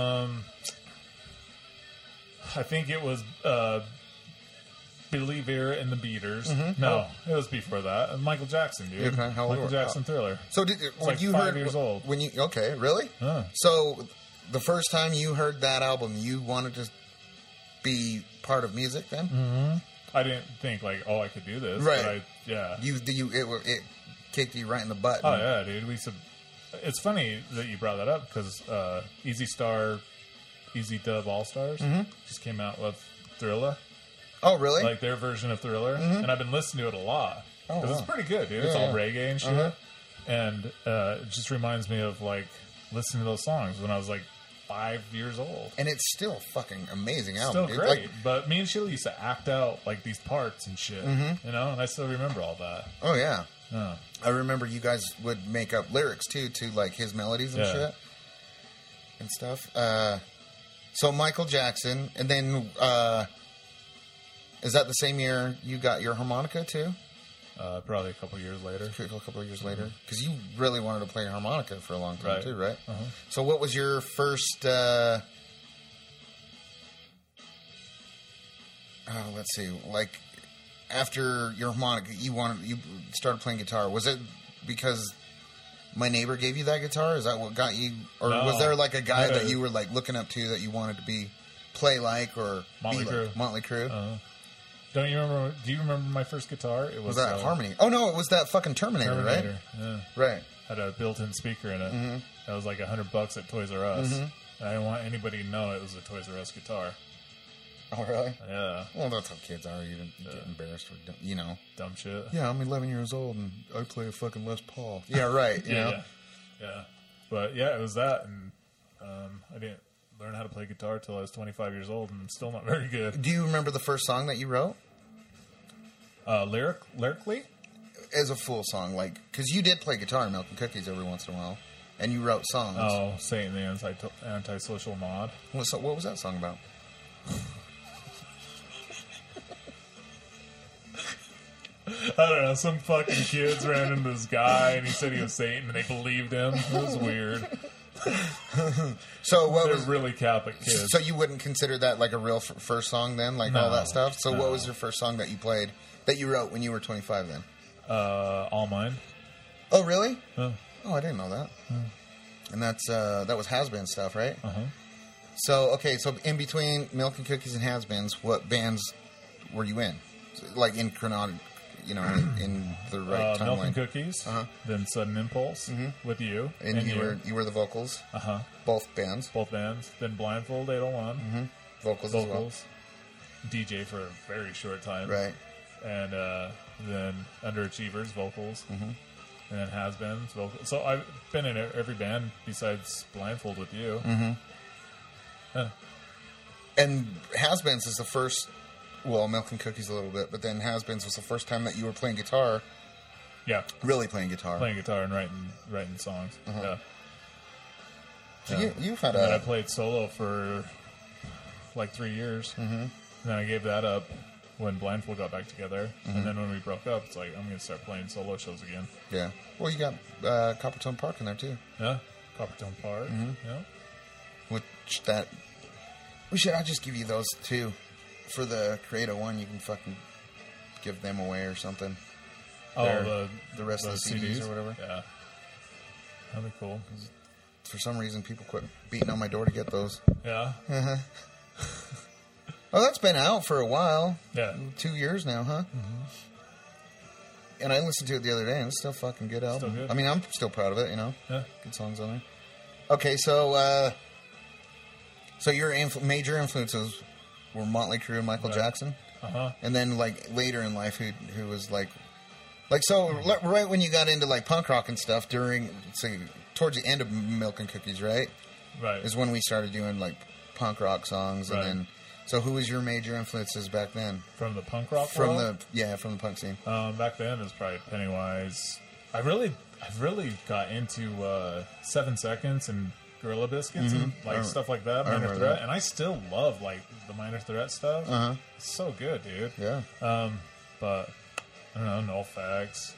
I think it was Billy Vera and the Beaters. Mm-hmm. No, it was before that. Michael Jackson, dude. Okay, how old Michael were- Jackson Thriller. So It's like 5 years old. When you okay, really? Huh. So the first time you heard that album, you wanted to be part of music then? Mm-hmm. I didn't think like, oh, I could do this. Right. But It kicked you right in the butt. Oh yeah, dude. It's funny that you brought that up because Easy Dub All Stars just came out with Thriller, Oh, really? like their version of Thriller, and I've been listening to it a lot Oh, because wow. it's pretty good, dude. It's Yeah, all yeah. reggae and shit, and it just reminds me of like listening to those songs when I was like 5 years old. And it's still a fucking amazing album. Still dude. great, Like, but me and Sheila used to act out like these parts and shit, you know, and I still remember all that. oh yeah. Yeah. I remember you guys would make up lyrics too to like his melodies and Yeah. shit and stuff. So Michael Jackson, and then is that the same year you got your harmonica too? Probably a couple years later. A couple of years later, because you really wanted to play harmonica for a long time Right. too, right? Uh-huh. So what was your first? Let's see, like after your harmonica, you started playing guitar. Was it because my neighbor gave you that guitar? Is that what got you, or No. was there like a guy I- that you were like looking up to that you wanted to play like, or Motley be Crue. like? Motley Crue. Do you remember my first guitar? It Was that Harmony? Oh no, it was that fucking Terminator, Terminator. right? Yeah. Right. Had a built-in speaker in it. Mm-hmm. That was like $100 at Toys R Us. I didn't want anybody to know it was a Toys R Us guitar. Oh really? Yeah, Well, that's how kids are. You get embarrassed, dumb shit. Yeah, I'm 11 years old and I play a fucking Les Paul. Yeah, right. You know? Yeah. But yeah, it was that, and I didn't learn how to play guitar till I was 25 years old, and I'm still not very good. Do you remember the first song that you wrote Lyrically, as a full song? Like, because you did play guitar in Milk and Cookies every once in a while, and you wrote songs. oh, Satan the Antisocial Mod. What was that song about? I don't know. Some fucking kids ran into this guy, and he said he was Satan, and they believed him. It was weird. So what They're was? really Catholic kids. So you wouldn't consider that like a real first song then, like all No, that stuff. So what no. was your first song that you played that you wrote when you were 25 then? All Mine. Oh really? Huh. Oh, I didn't know that. And that was Has-Been stuff, right? Uh-huh. So okay, so in between Milk and Cookies and Has-Beens, what bands were you in? Like in chronology, in the right Milk timeline. and Cookies. Then Sudden Impulse with you. And you were the vocals, Uh-huh. both bands, Both bands. Then Blindfold 801. vocals, Vocals. DJ for a very short time. as well. Right. And then Underachievers, vocals. And then Has-Beens, vocals. So I've been in every band besides Blindfold with you. And Has-Beens is the first. Well, Milk and Cookies a little bit, but then Has-Beens was the first time that you were playing guitar, Yeah. really playing guitar. Playing guitar and writing songs. Yeah. So you've had And then I a. played solo for like 3 years. And then I gave that up when Blindfold got back together. And then when we broke up, it's like, I'm going to start playing solo shows again. Yeah. Well, you got Coppertone Park in there too. Yeah. Coppertone Park. Yeah. Which I'll just give you those two. For the Creator one, you can fucking give them away or something. Oh, the rest of the CDs or whatever. Yeah. That'd be cool. For some reason, people quit beating on my door to get those. Yeah. Oh, that's been out for a while. Yeah. 2 years now, huh? And I listened to it the other day, and it's still fucking good album. Still good. I mean, I'm still proud of it, Yeah. Good songs on there. Okay, so your major influences were Motley Crue and Michael Jackson. And then like later in life, who was like so right when you got into like punk rock and stuff during say towards the end of Milk and Cookies, right? Right. Is when we started doing like punk rock songs, and then. So who was your major influences back then? From the punk rock from world? from the punk scene. Back then it was probably Pennywise. I've really got into 7 Seconds and Gorilla Biscuits and like stuff like that, Minor Threat, and I still love like the Minor Threat stuff. It's so good, dude. Yeah. But I don't know, NoFX.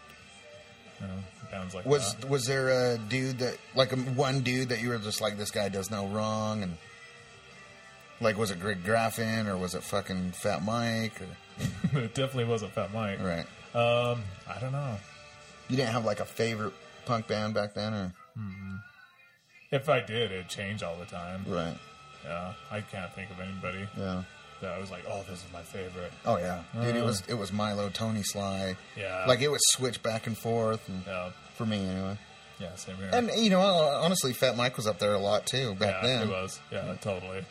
Bands like that. Was there a dude that one dude that you were just like, this guy does no wrong, and like, was it Greg Graffin or was it fucking Fat Mike? Or? It definitely wasn't Fat Mike. Right. I don't know. You didn't have like a favorite punk band back then, or? If I did, it'd change all the time. Right. Yeah, I can't think of anybody. Yeah. That I was like, oh, this is my favorite. Oh yeah, dude. It was Milo, Tony Sly. Yeah. Like it was switch back and forth. And for me, anyway. Yeah, same here. And you know, honestly, Fat Mike was up there a lot too back then. He was. Yeah, totally.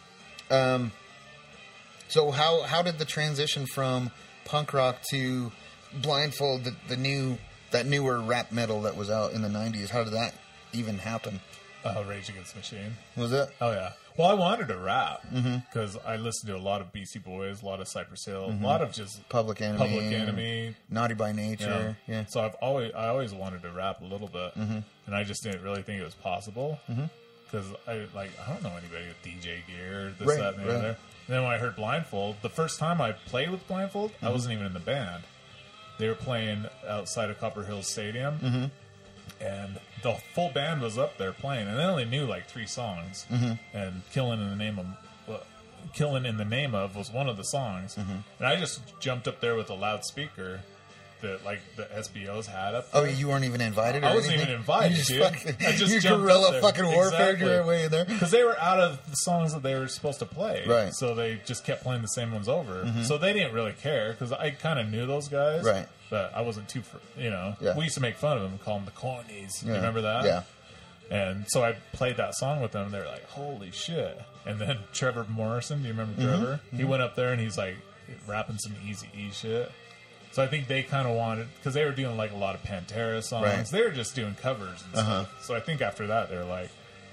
So how did the transition from punk rock to Blindfold, that newer rap metal that was out in the 90s, how did that even happen? Rage Against the Machine. Was it? Oh, yeah. Well, I wanted to rap because I listened to a lot of Beastie Boys, a lot of Cypress Hill, a lot of just Public Enemy, Naughty by Nature. Yeah. So I always wanted to rap a little bit, and I just didn't really think it was possible because I don't know anybody with DJ gear, this, that, and the other. And then when I heard Blindfold, the first time I played with Blindfold, I wasn't even in the band. They were playing outside of Copper Hills Stadium, and the full band was up there playing, and they only knew like 3 songs. And "Killing in the Name of" was one of the songs, and I just jumped up there with a loudspeaker that like the SBOs had up there. Oh, you weren't even invited? Or I wasn't anything? even invited, you dude. I just jumped guerrilla up there. fucking warfare your way in there. Because they were out of the songs that they were supposed to play. Right. So they just kept playing the same ones over. So they didn't really care because I kind of knew those guys. Right. But I wasn't too, Yeah. We used to make fun of them, call them the cornies. Yeah. You remember that? Yeah. And so I played that song with them. They were like, holy shit. And then Trevor Morrison, do you remember Trevor? He went up there and he's like rapping some Eazy-E shit. So I think they kind of wanted, because they were doing like a lot of Pantera songs. Right. They were just doing covers and stuff. So I think after that, they're like,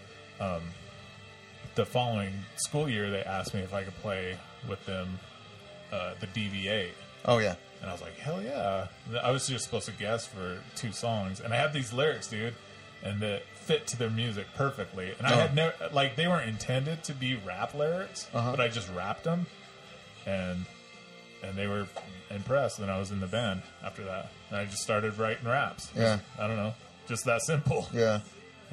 the following school year, they asked me if I could play with them the DV8. Oh, yeah. And I was like, hell yeah. I was just supposed to guess for 2 songs. And I had these lyrics, dude, and that fit to their music perfectly. And I had never, like, they weren't intended to be rap lyrics, but I just rapped them. And they were impressed. And I was in the band after that. And I just started writing raps. Yeah. I don't know. Just that simple. Yeah.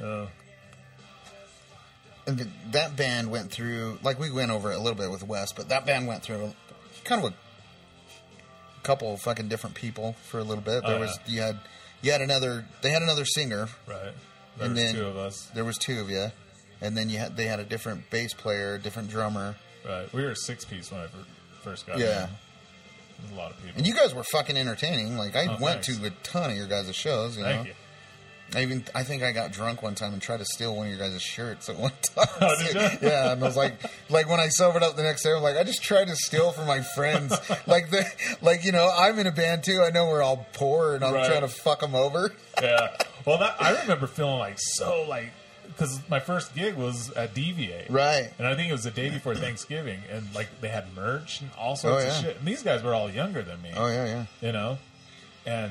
And that band went through, like we went over it a little bit with Wes, but that band went through kind of a couple of fucking different people for a little bit. They had another singer. Right. There was 2 of us. There was 2 of you. And then they had a different bass player, a different drummer. Right. We were a 6-piece when I first got Yeah. there. There's a lot of people. And you guys were fucking entertaining. Like, I went thanks. to a ton of your guys' shows, you know? Thank you. I think I got drunk one time and tried to steal one of your guys' shirts at one time. Oh, did you? Yeah, and I was like when I sobered up the next day, I'm like, I just tried to steal from my friends. You know, I'm in a band too. I know we're all poor, and I'm trying to fuck them over. Yeah. Well, I remember feeling because my first gig was at Deviate. Right. And I think it was the day before Thanksgiving, and like they had merch and all sorts of shit. And these guys were all younger than me. Oh, yeah. You know? And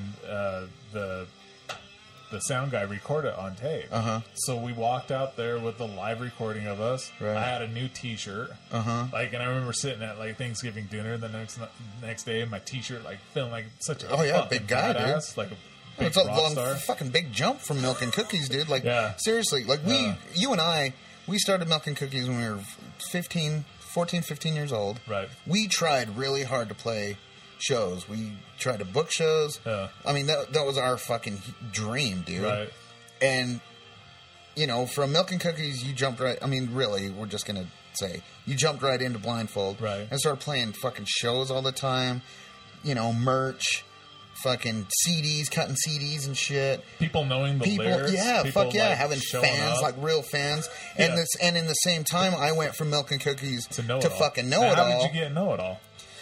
the sound guy recorded it on tape. So we walked out there with the live recording of us. Right. I had a new T-shirt. And I remember sitting at like Thanksgiving dinner the next day, and my T-shirt like feeling like such a big guy, badass, dude. Like a big It's a rock star. fucking big jump from Milk and Cookies, dude. Like, seriously, like you and I, we started Milk and Cookies when we were 15 years old. Right. We tried really hard to play shows. We tried to book shows. Yeah. I mean, that was our fucking dream, dude. Right. And, you know, from Milk and Cookies, you jumped right... I mean, really, we're just going to say, you jumped right into Blindfold. Right. And started playing fucking shows all the time. You know, merch, fucking CDs, cutting CDs and shit. People knowing the lyrics. Yeah, people, fuck yeah. like, Having fans, up. like real fans. Yeah. And in the same time, I went from Milk and Cookies to Know-It-All. fucking Know-It-All. How did you get Know-It-All?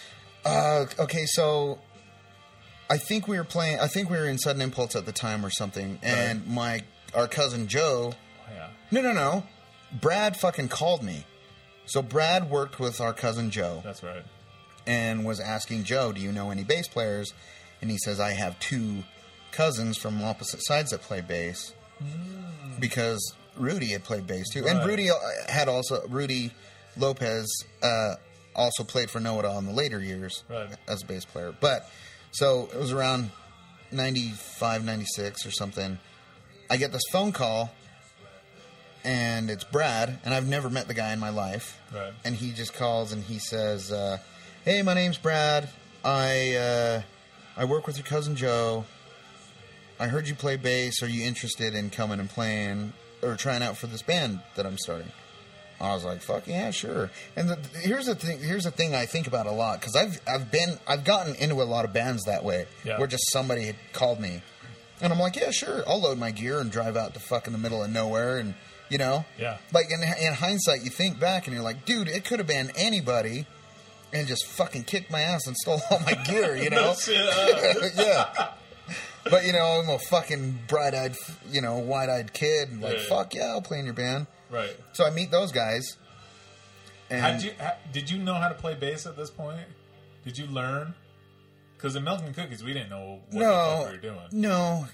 Okay, so I think we were in Sudden Impulse at the time or something, and our cousin Joe. Oh, yeah. No. Brad fucking called me. So Brad worked with our cousin Joe. That's right. And was asking Joe, do you know any bass players? And he says, I have 2 cousins from opposite sides that play bass. Because Rudy had played bass too. Right. And Rudy Lopez also played for Know It All in the later years as a bass player. But, so it was around 95, 96 or something. I get this phone call, and it's Brad, and I've never met the guy in my life. Right. And he just calls and he says, hey, my name's Brad. I work with your cousin Joe. I heard you play bass. Are you interested in coming and playing or trying out for this band that I'm starting? I was like, fuck yeah, sure. And here's the thing I think about a lot, because I've gotten into a lot of bands that way, where just somebody had called me, and I'm like, yeah, sure, I'll load my gear and drive out to fucking the middle of nowhere, and you know, like in hindsight, you think back and you're like, dude, it could have been anybody, and just fucking kicked my ass and stole all my gear, you know? Yeah. But, you know, I'm a fucking bright-eyed, you know, wide-eyed kid. And like, fuck yeah, I'll play in your band. Right. So I meet those guys. And Did you know how to play bass at this point? Did you learn? Because in Milk and Cookies, we didn't know what the fuck we were doing. No.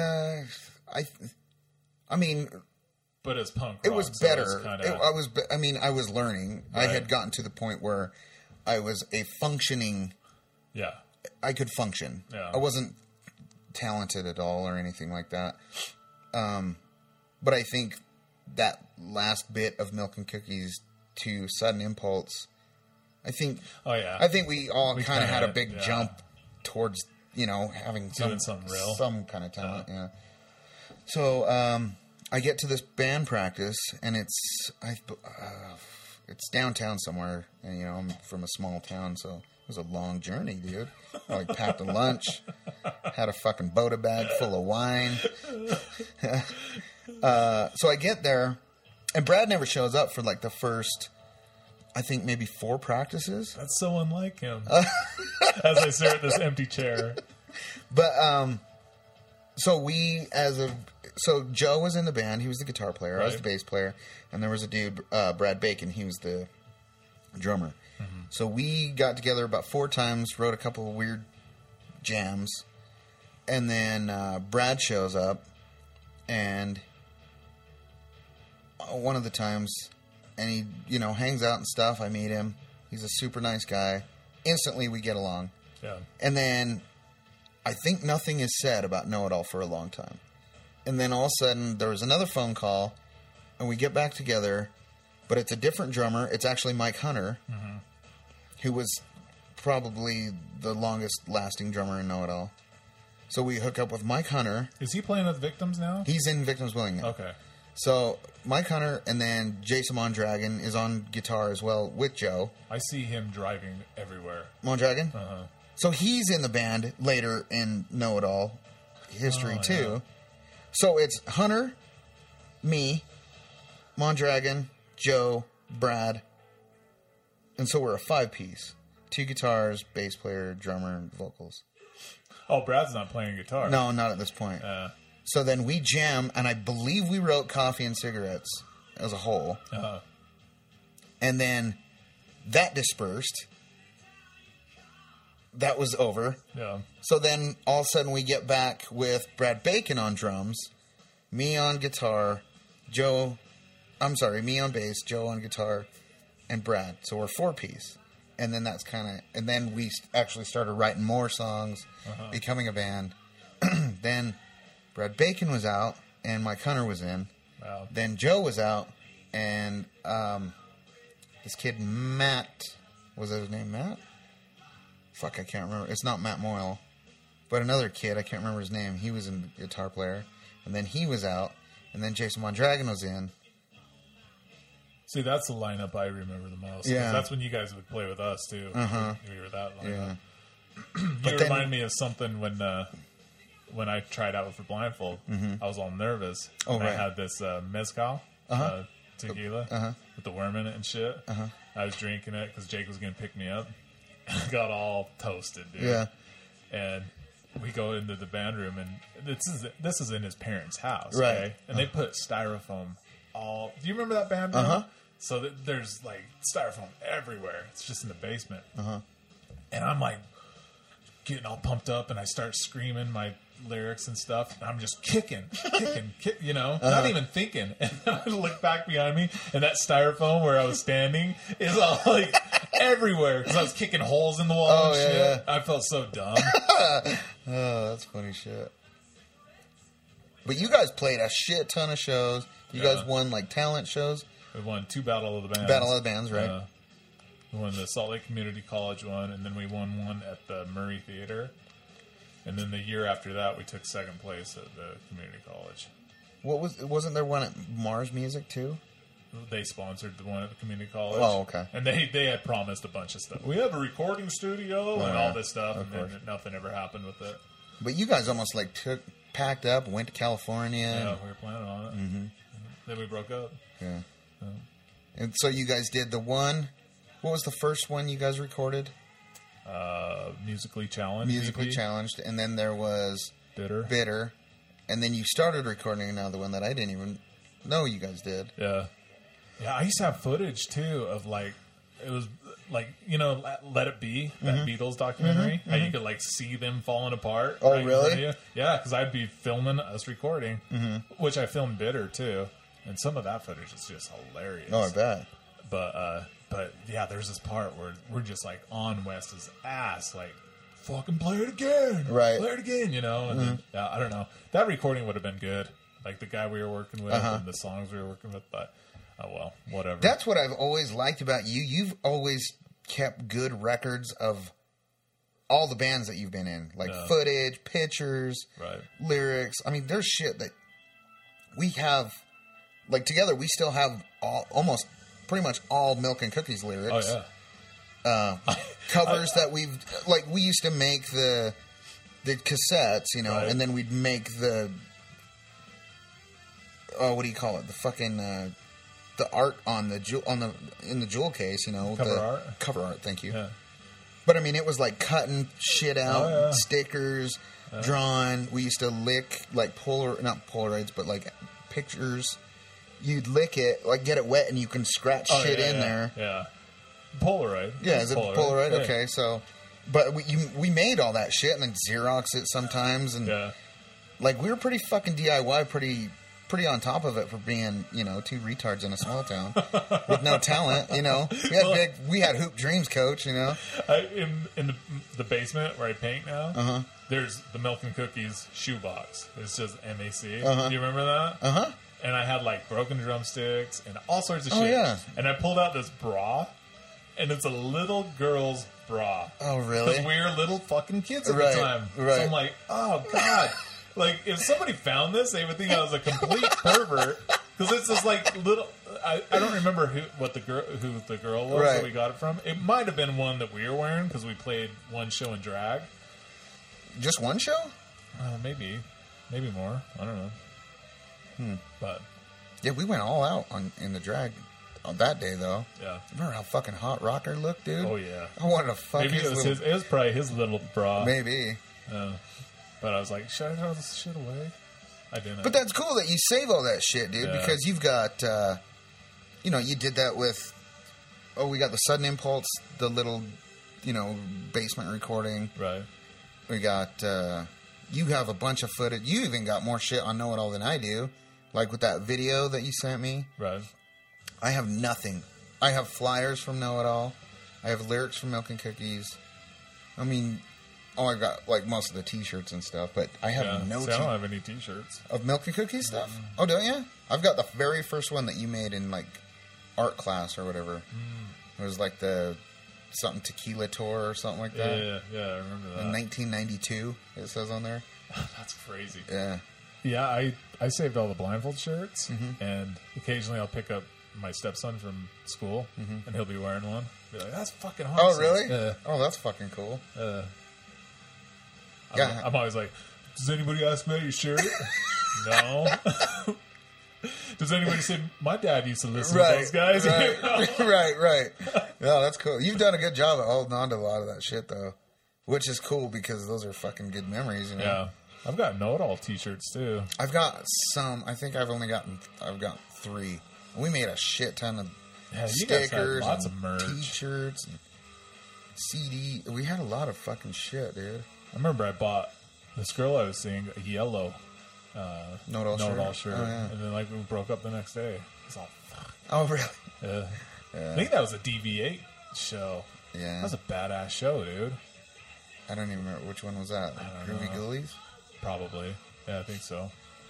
I mean... But it's punk rock. It was better. So I was learning. Right. I had gotten to the point where I was a functioning... Yeah. I could function. Yeah. I wasn't talented at all or anything like that. But I think that last bit of Milk and Cookies to Sudden Impulse, I think we all kind of had a big jump towards, you know, having some kind of talent. Yeah. So I get to this band practice, and it's downtown somewhere, and you know, I'm from a small town, so it was a long journey, dude. I packed a lunch, had a fucking Boda bag full of wine. So I get there, and Brad never shows up for like the first, I think maybe 4 practices. That's so unlike him. As I stare at this empty chair. But so Joe was in the band. He was the guitar player. Right. I was the bass player, and there was a dude, Brad Bacon. He was the drummer. Mm-hmm. So we got together about 4 times, wrote a couple of weird jams, and then Brad shows up, and one of the times, and he, you know, hangs out and stuff. I meet him. He's a super nice guy. Instantly, we get along. Yeah. And then I think nothing is said about Know It All for a long time. And then all of a sudden, there was another phone call, and we get back together, but it's a different drummer. It's actually Mike Hunter, who was probably the longest-lasting drummer in Know It All. So we hook up with Mike Hunter. Is he playing with Victims now? He's in Victims Willing now. Okay. So Mike Hunter, and then Jason Mondragon is on guitar as well with Joe. I see him driving everywhere. Mondragon? Uh-huh. So he's in the band later in Know It All history too. Yeah. So it's Hunter, me, Mondragon, Joe, Brad, and so we're a 5-piece. 2 guitars, bass player, drummer, and vocals. Oh, Brad's not playing guitar. No, not at this point. So then we jam, and I believe we wrote Coffee and Cigarettes as a whole. Uh-huh. And then that dispersed. That was over. Yeah. So then all of a sudden we get back with Brad Bacon on drums, me on guitar, me on bass, Joe on guitar, and Brad. So we're 4-piece. And then and then we actually started writing more songs, becoming a band. Then Brad Bacon was out, and Mike Hunter was in. Wow. Then Joe was out, and this kid Matt, was that his name, Matt? Fuck, I can't remember. It's not Matt Moyle, but another kid, I can't remember his name. He was a guitar player, and then he was out, and then Jason Mondragon was in. See, that's the lineup I remember the most. Yeah. That's when you guys would play with us, too. We were that lineup. Yeah. You remind me of something when I tried out for Blindfold. I was all nervous. Oh, right. I had this mezcal, tequila, with the worm in it and shit. I was drinking it because Jake was going to pick me up. got all toasted, dude. Yeah. And we go into the band room, and this is in his parents' house, Right. okay? And they put styrofoam all. Do you remember that band room? So there's like styrofoam everywhere. It's just in the basement. And I'm like getting all pumped up, and I start screaming my lyrics and stuff. And I'm just kicking, you know, not even thinking. And then I look back behind me, and that styrofoam where I was standing is all like everywhere because I was kicking holes in the wall and shit. Yeah. I felt so dumb. Oh, that's funny shit. But you guys played a shit ton of shows. You guys won like talent shows. We won 2 Battle of the Bands. Battle of the Bands, right? We won the Salt Lake Community College one, and then we won one at the Murray Theater. And then the year after that, we took 2nd place at the community college. Wasn't there one at Mars Music too? They sponsored the one at the community college. Oh, okay. And they had promised a bunch of stuff. We have a recording studio and all this stuff, and then nothing ever happened with it. But you guys almost like packed up, went to California. Yeah, we were planning on it. Mm-hmm. Then we broke up. Yeah. And so you guys did the one. What was the first one you guys recorded? Musically Challenged. Musically EP. Challenged, and then there was Bitter, and then you started recording another one that I didn't even know you guys did. Yeah. I used to have footage too of like it was like, you know, Let It Be, that Beatles documentary, how you could like see them falling apart. Oh, right, really? Yeah, because I'd be filming us recording, which I filmed Bitter too, and some of that footage is just hilarious. Oh, I bet. But yeah, there's this part where we're just like on West's ass, like fucking play it again, right? Play it again, you know. And then, I don't know. That recording would have been good, like the guy we were working with and the songs we were working with. But oh well, whatever. That's what I've always liked about you. You've always kept good records of all the bands that you've been in, like footage, pictures, lyrics. I mean, there's shit that we have. Like together, we still have almost pretty much all Milk and Cookies lyrics. Oh yeah. Covers that we used to make the cassettes, you know, and then we'd make the what do you call it? The fucking the art on the in the jewel case, you know, cover art. Thank you. Yeah. But I mean, it was like cutting shit out, stickers, drawn. We used to lick like not Polaroids, but like pictures. You'd lick it, like get it wet, and you can scratch shit in there. Yeah. Polaroid. Yeah, is it Polaroid? Yeah. Okay, so, but we made all that shit and then Xerox it sometimes, and like we were pretty fucking DIY, pretty on top of it for being, you know, 2 retards in a small town with no talent. You know, we had Hoop Dreams, coach. You know, in the basement where I paint now, there's the Milk and Cookies shoebox. It's just MAC. Do you remember that? And I had like broken drumsticks and all sorts of shit. Yeah. And I pulled out this bra, and it's a little girl's bra. Oh, really? Because we were little fucking kids at the time. Right. So I'm like, oh, God. Like, if somebody found this, they would think I was a complete pervert. Because it's this like little... I don't remember who the girl was that we got it from. It might have been one that we were wearing because we played one show in drag. Just one show? Maybe more. I don't know. But yeah, we went all out in the drag on that day though. Yeah. Remember how fucking hot Rocker looked, dude? Oh yeah. I wanted to fuck maybe it was probably his little bra. Maybe. But I was like, should I throw this shit away? I didn't. But that's cool that you save all that shit, dude, because you've got, you know, you did that with, we got the Sudden Impulse, the little, you know, basement recording. Right. We got, you have a bunch of footage. You even got more shit on Know It All than I do. Like with that video that you sent me. Right. I have nothing. I have flyers from Know It All. I have lyrics from Milk and Cookies. I mean, I've got like most of the T-shirts and stuff, but I have no. I don't have any T-shirts of Milk and Cookies stuff. Oh, don't you? I've got the very first one that you made in like art class or whatever. It was like the something tequila tour or something like that. Yeah, I remember that. In 1992, it says on there. That's crazy. Yeah. Yeah, I saved all the blindfold shirts, and occasionally I'll pick up my stepson from school, and he'll be wearing one. Be like, that's fucking awesome. Oh, really? Oh, that's fucking cool. I'm always like, does anybody ask about your shirt? No. Does anybody say, my dad used to listen to those guys? Right. No, that's cool. You've done a good job at holding on to a lot of that shit, though, which is cool because those are fucking good memories. You know? Yeah. I've got know-it-all T-shirts, too. I've got some. I think I've got 3. We made a shit ton of Yeah, you guys had stickers, lots and of merch. T-shirts, and CD. We had a lot of fucking shit, dude. I remember I bought this girl I was seeing a yellow Know-it-all shirt. Oh, yeah. And then, like, we broke up the next day. It's all, fuck. Oh, really? Yeah. Yeah. I think that was a DV8 show. Yeah. That was a badass show, dude. I don't even remember which one was that. Groovy Ghoulies? Probably. Yeah, I think so.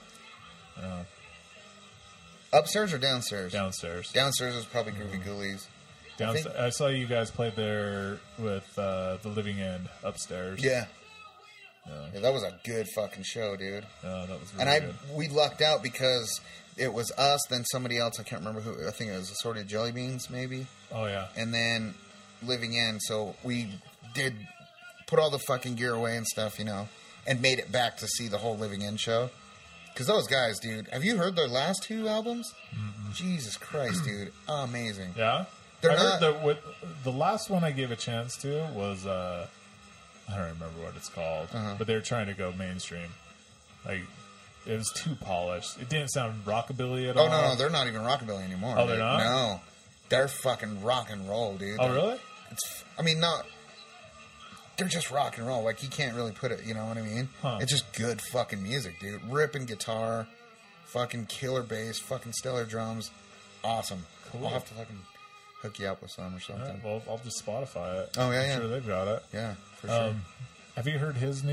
Upstairs or downstairs? Downstairs. Downstairs is probably Groovy Ghoulies. Downstairs. I saw you guys played there with The Living End upstairs. Yeah. Yeah, that was a good fucking show, dude. That was really And good. we lucked out because it was us, then somebody else. I can't remember who. I think it was Assorted Jelly Beans, maybe. Oh, yeah. And then Living In. So we did put all the fucking gear away and stuff, you know, and made it back to see the whole Living In show. Because those guys, dude, have you heard their last 2 albums? Mm-hmm. Jesus Christ, dude, amazing. Yeah? They're I not- heard the last one I gave a chance to was, I don't remember what it's called, but they were trying to go mainstream. Like, it was too polished. It didn't sound rockabilly at all. Oh no, they're not even rockabilly anymore. Oh, they're dude. not? No, they're fucking rock and roll, dude. Oh, really? I mean, not. They're just rock and roll. Like, you can't really put it. You know what I mean? Huh. It's just good fucking music, dude. Ripping guitar, fucking killer bass, fucking stellar drums. Awesome. Cool. I'll have to fucking hook you up with some or All something. right, well, I'll just Spotify it. Oh, yeah, I'm yeah. sure they've got it. Yeah, for sure. Have you heard his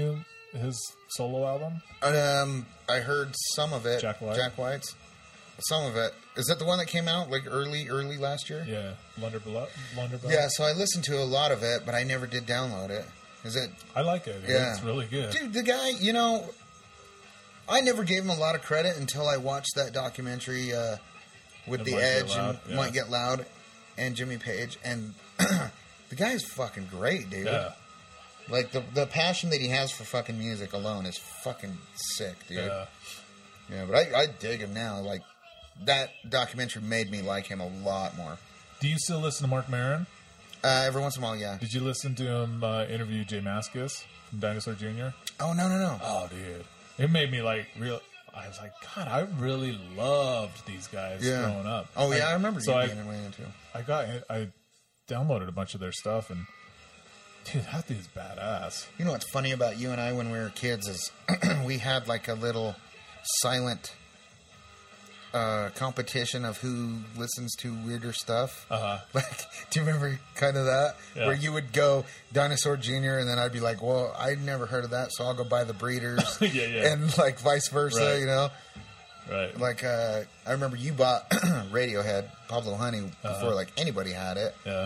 solo album? I heard some of it. Jack White? Jack White's. Some of it. Is that the one that came out like early last year? Yeah, Blunderbuss. Yeah, so I listened to a lot of it, but I never did download it. Is it? I like it. Yeah. It's really good. Dude, the guy, you know, I never gave him a lot of credit until I watched that documentary with It The Might Get Edge Loud, and yeah. Might Get Loud and Jimmy Page. And the guy is fucking great, dude. Yeah. Like, the passion that he has for fucking music alone is fucking sick, dude. Yeah. Yeah, but I dig him now. Like, that documentary made me like him a lot more. Do you still listen to Mark Maron? Every once in a while, yeah. Did you listen to him interview Jay Mascis from Dinosaur Jr.? Oh, no. Oh, dude. It made me like real. I was like, God, I really loved these guys growing up. Oh, yeah, Like, I remember so you being way into it. I downloaded a bunch of their stuff, and dude, that dude's badass. You know what's funny about you and I when we were kids is we had like a little silent competition of who listens to weirder stuff. Like, do you remember kind of that? Yeah. Where you would go Dinosaur Jr. and then I'd be like, well, I'd never heard of that, so I'll go buy the Breeders. Yeah. And like vice versa, Right. you know? Right. Like, I remember you bought Radiohead, Pablo Honey, before like anybody had it. Yeah.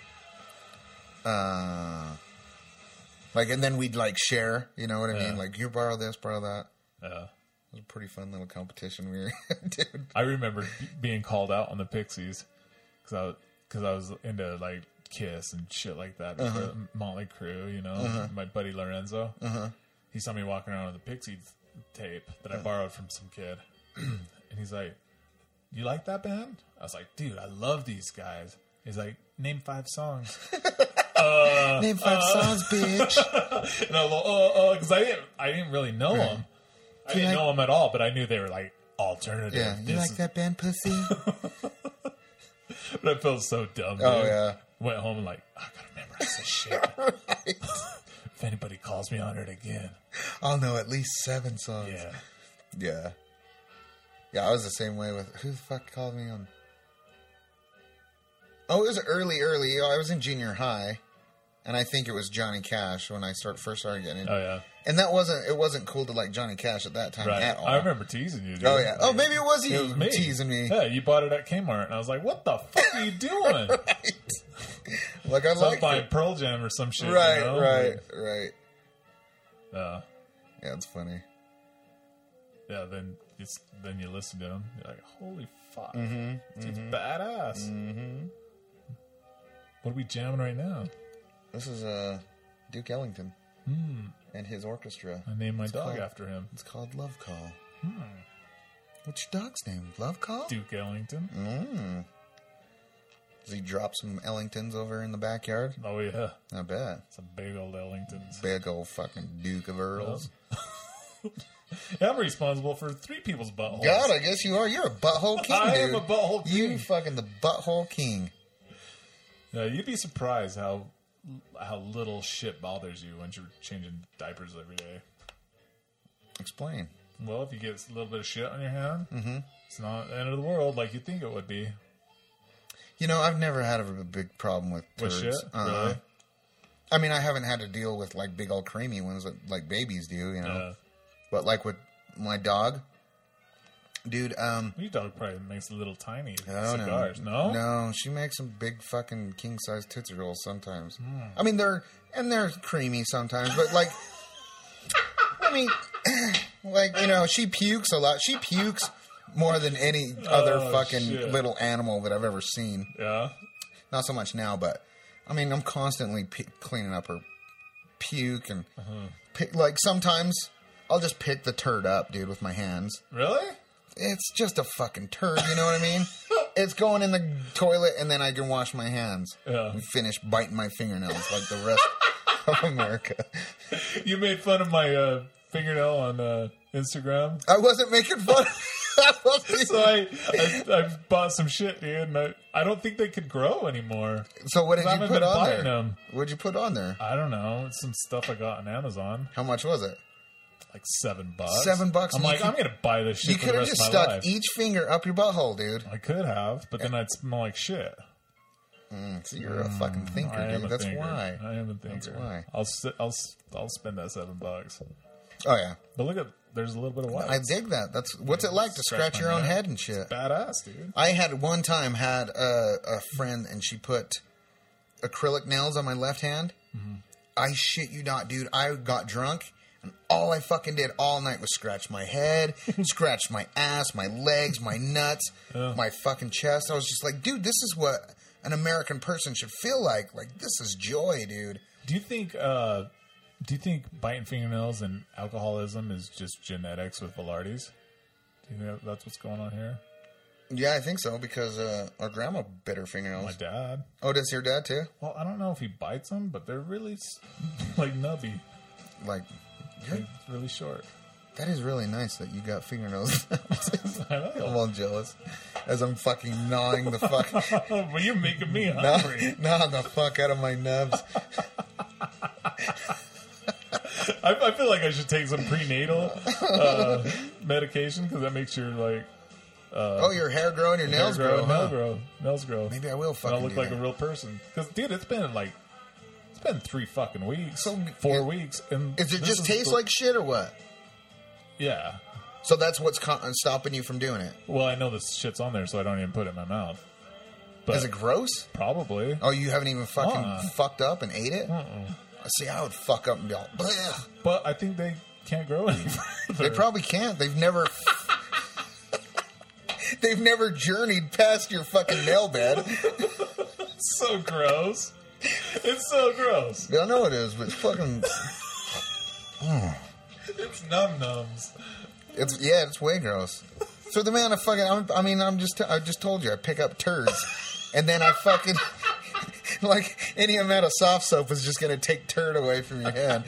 Like, and then we'd like share, you know what I mean? Yeah. Like, you borrow this, borrow that. Yeah. It was a pretty fun little competition we were dude. I remember being called out on the Pixies because I was into like Kiss and shit like that. Before Motley Crue, you know, my buddy Lorenzo. He saw me walking around with a Pixies tape that I borrowed from some kid, and he's like, "You like that band?" I was like, "Dude, I love these guys." He's like, "Name 5 songs." Name 5 songs, bitch. And I was like, because I didn't really know them. I didn't know them at all, but I knew they were like alternative. Yeah, you like that band, pussy? But I felt so dumb. Oh, dude. yeah. Went home and like, I gotta memorize this shit. If anybody calls me on it again, I'll know at least 7 songs. yeah. Yeah, I was the same way with... Who the fuck called me on... Oh, it was early. You know, I was in junior high, and I think it was Johnny Cash when I first started getting it. Oh yeah. And it wasn't cool to like Johnny Cash at that time Right. at all. I remember teasing you, dude. Oh, yeah. Oh, maybe it was you It was me. teasing me. Yeah, you bought it at Kmart, and I was like, "What the fuck are you doing?" Like, I So I'm like buying it. Pearl Jam or some shit. Right, you know? right. Yeah. Yeah, it's funny. Yeah. Then you listen to them. You're like, "Holy fuck, dude's badass." Mm-hmm. What are we jamming right now? This is Duke Ellington and his orchestra. I named my It's dog called- after him, It's called Love Call. What's your dog's name? Love Call? Duke Ellington. Does he drop some Ellingtons over in the backyard? Oh, yeah. I bet. Some big old Ellingtons. Big old fucking Duke of Earls. Yeah, I'm responsible for 3 people's buttholes. God, I guess you are. You're a butthole king, I dude. am a butthole king. You fucking the butthole king. Yeah, you'd be surprised how little shit bothers you when you're changing diapers every day. Explain. Well, if you get a little bit of shit on your hand, it's not the end of the world like you think it would be. You know, I've never had a big problem with turds. With shit? Really? I mean, I haven't had to deal with like big old creamy ones that like babies do, you know. But like with my dog, dude. Your dog probably makes little tiny Oh, cigars. No, no, she makes some big fucking king size Tootsie Rolls sometimes. I mean, they're creamy sometimes, but like, I mean, like, you know, she pukes a lot. She pukes more than any other fucking little animal that I've ever seen. Yeah, not so much now, but I mean, I'm constantly cleaning up her puke and like sometimes I'll just pick the turd up, dude, with my hands. Really? It's just a fucking turd, you know what I mean? It's going in the toilet, and then I can wash my hands and finish biting my fingernails like the rest of America. You made fun of my fingernail on Instagram. I wasn't making fun. So I bought some shit, dude, and I don't think they could grow anymore. So what did you put on there? Them. What'd you put on there? I don't know. It's some stuff I got on Amazon. How much was it? Like $7. $7. I'm like, I'm gonna buy this shit. You could have just stuck each finger up your butthole, dude. I could have, but then I'd smell like shit. So you're a fucking thinker, dude. That's thinker. why. I am a thinker. That's why. I'll spend that $7. Oh yeah. But look at, there's a little bit of white. I dig that. What's it like to scratch your own head and shit? It's badass, dude. I had one time had a friend and she put acrylic nails on my left hand. I shit you not, dude. I got drunk and all I fucking did all night was scratch my head, scratch my ass, my legs, my nuts, my fucking chest. I was just like, dude, this is what an American person should feel like. Like, this is joy, dude. Do you think biting fingernails and alcoholism is just genetics with Velarde's? Do you think that's what's going on here? Yeah, I think so, because our grandma bit her fingernails. My dad. Oh, does your dad too? Well, I don't know if he bites them, but they're really like nubby. Like really short. That is really nice that you got fingernails. I know. I'm all jealous. As I'm fucking gnawing the fuck. Well, you're making me hungry. Gnaw the fuck out of my nubs. I feel like I should take some prenatal medication because that makes your like. Your hair grow and your nails grow. Nails grow. Maybe I will fucking. And I'll look like a real person. Because, dude, it's been 3 fucking weeks. 4 weeks. And is it just taste like shit or what? Yeah. So that's what's stopping you from doing it? Well, I know this shit's on there, so I don't even put it in my mouth. But is it gross? Probably. Oh, you haven't even fucking fucked up and ate it? See, I would fuck up and be all, bleh. But I think they can't grow any further. They probably can't. They've never journeyed past your fucking nail bed. It's so gross. It's so gross. I know it is, but it's fucking... It's num-nums. It's way gross. So the man, I just told you, I pick up turds, and then I fucking... like, any amount of soft soap is just going to take turd away from your hand.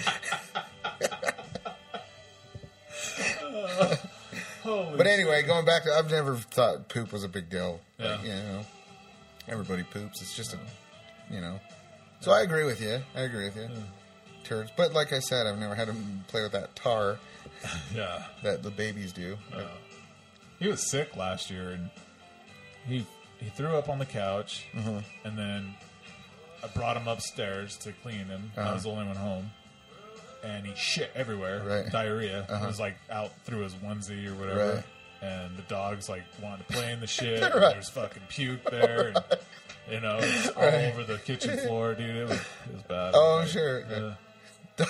But anyway, going back to, I've never thought poop was a big deal. Yeah. Like, everybody poops. It's just So I agree with you. Turds. But like I said, I've never had to play with that tar. Yeah. That the babies do. He was sick last year, and he threw up on the couch, and then I brought him upstairs to clean him. I was the only one home. And he shit everywhere. Right. Diarrhea. It was like out through his onesie or whatever. Right. And the dog's like wanting to play in the shit. Right. And there's fucking puke there. And, it's all over the kitchen floor, dude. It was bad. Oh, sure. Yeah.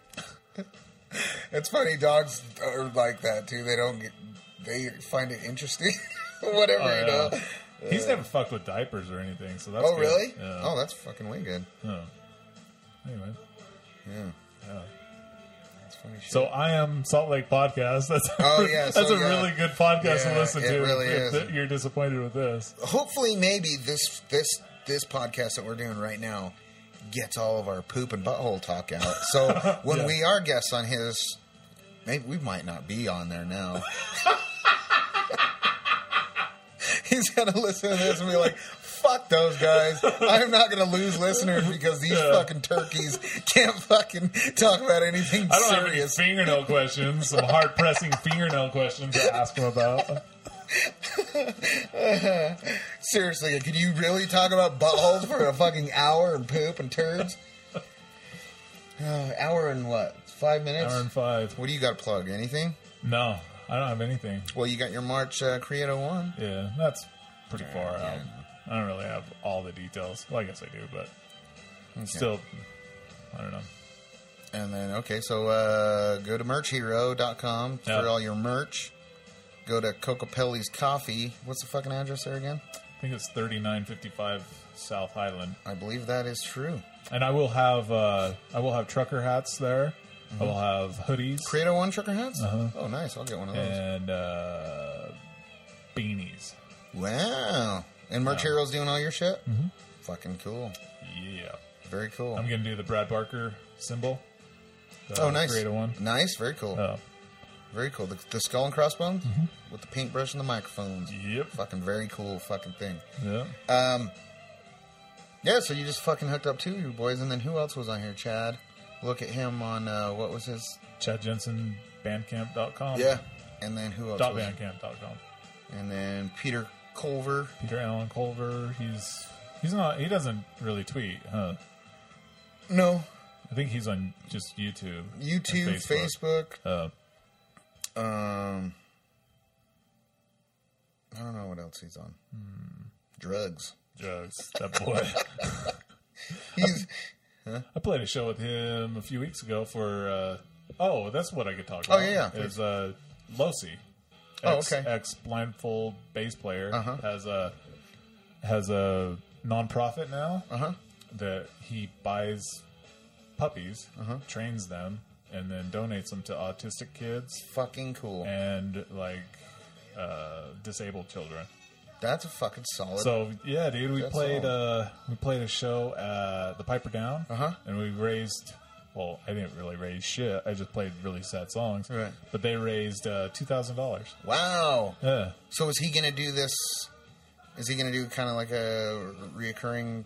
It's funny. Dogs are like that too. They find it interesting. Whatever, He's never fucked with diapers or anything, so that's good. Really? Yeah. Oh, that's fucking way good. Oh. Anyway. Yeah. That's funny shit. So I am Salt Lake Podcast. That's a really good podcast to listen to. It really if is. You're disappointed with this. Hopefully, maybe this this podcast that we're doing right now gets all of our poop and butthole talk out. So when we are guests on his, maybe we might not be on there now. He's going to listen to this and be like, fuck those guys. I'm not going to lose listeners because these fucking turkeys can't fucking talk about anything I don't have any serious. fingernail questions, some hard-pressing fingernail questions to ask him about. Seriously, could you really talk about buttholes for a fucking hour and poop and turds? Hour and what? 5 minutes? Hour and 5. What do you got to plug? Anything? No, I don't have anything. Well, you got your March Creato 1. Yeah, that's pretty far out. I don't really have all the details. Well, I guess I do, but still, I don't know. And then, okay, so go to merchhero.com for all your merch. Go to Cocopelli's Coffee. What's the fucking address there again? I think it's 3955 South Highland. I believe that is true. And I will have trucker hats there. I will have hoodies. Creato 1 trucker hats? Oh, nice. I'll get one of those. And beanies. Wow. And Merch Hero's doing all your shit? Mm-hmm. Fucking cool. Yeah. Very cool. I'm going to do the Brad Barker symbol. Oh, nice. Creato 1. Nice. Very cool. Very cool. The skull and crossbones with the paintbrush and the microphones. Yep. Fucking very cool fucking thing. Yeah. Yeah, so you just fucking hooked up 2 of your boys. And then who else was on here? Chad. Look at him on, what was his? Chad Jensen, bandcamp.com. Yeah. And then who else? .bandcamp.com. And then Peter Culver. Peter Allen Culver. He's not. He doesn't really tweet, huh? No. I think he's on just YouTube. YouTube, and Facebook. Facebook. I don't know what else he's on. Drugs. That boy. He's. I played a show with him a few weeks ago for. That's what I could talk about. Oh yeah. Is Losi. Ex blindfold bass player has a nonprofit now that he buys puppies, trains them, and then donates them to autistic kids. Fucking cool. And disabled children. That's a fucking solid. So yeah, dude, we played a show at the Piper Down, and we raised. Well, I didn't really raise shit. I just played really sad songs. Right. But they raised $2,000. Wow. Yeah. So is he going to do this? Is he going to do kind of like a reoccurring,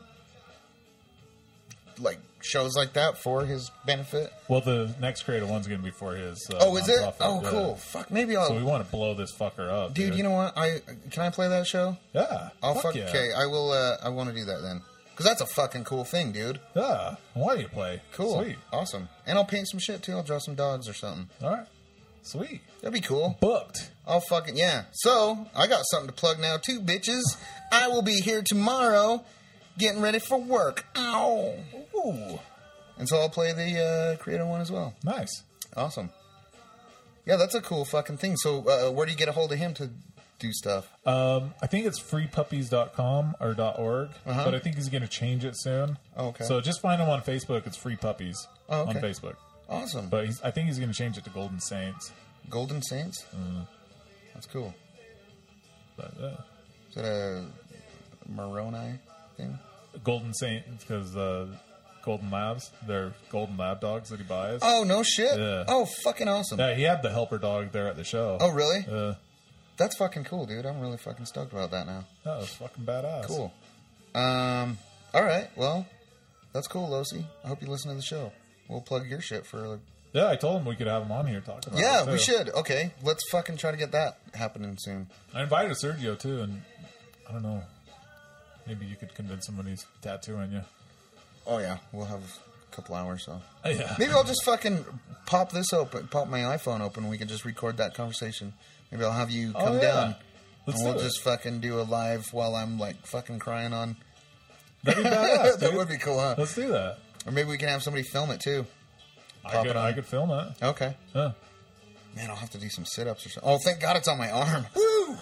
like shows like that for his benefit? Well, the next Creative one's going to be for his. Is it? Oh, yeah. cool. Fuck, maybe I'll. So we want to blow this fucker up, dude. You know what? Can I play that show? Yeah. Okay, I will. I want to do that then. Because that's a fucking cool thing, dude. Yeah. Why do you play? Cool. Sweet. Awesome. And I'll paint some shit, too. I'll draw some dogs or something. All right. Sweet. That'd be cool. Booked. I'll fucking, yeah. So, I got something to plug now, too, bitches. I will be here tomorrow getting ready for work. Ow. Ooh. And so I'll play the Creator one as well. Nice. Awesome. Yeah, that's a cool fucking thing. So, where do you get a hold of him to do stuff? I think it's freepuppies.com or .org, but I think he's going to change it soon. Oh, okay. So just find him on Facebook. It's Free Puppies on Facebook. Awesome. But I think he's going to change it to Golden Saints. Golden Saints? That's cool. But, is that a Moroni thing? Golden Saints, because Golden Labs, they're Golden Lab dogs that he buys. Oh, no shit? Yeah. Oh, fucking awesome. Yeah, he had the helper dog there at the show. Oh, really? Yeah. That's fucking cool, dude. I'm really fucking stoked about that now. That was fucking badass. Cool. All right. Well, that's cool, Losi. I hope you listen to the show. We'll plug your shit for... Yeah, I told him we could have him on here talking about it. Yeah, too. we should. Okay, let's fucking try to get that happening soon. I invited Sergio, too, and I don't know. Maybe you could convince him when he's tattooing you. Oh, yeah. We'll have a couple hours, so... Yeah. Maybe I'll just fucking pop my iPhone open, and we can just record that conversation. Maybe I'll have you come down, and we'll just fucking do a live while I'm, like, fucking crying on... That'd be badass, That dude. would be cool, huh? Let's do that. Or maybe we can have somebody film it, too. I could film it. Okay. Yeah. Man, I'll have to do some sit-ups or something. Oh, thank God it's on my arm. Woo!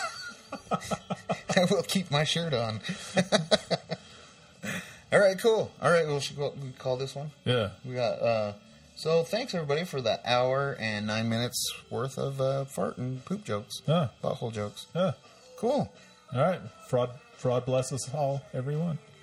I will keep my shirt on. All right, cool. All right, we call this one. Yeah. We got... So thanks, everybody, for the hour and 9 minutes worth of fart and poop jokes. Yeah. Butthole jokes. Yeah. Cool. All right. Fraud bless us all, everyone.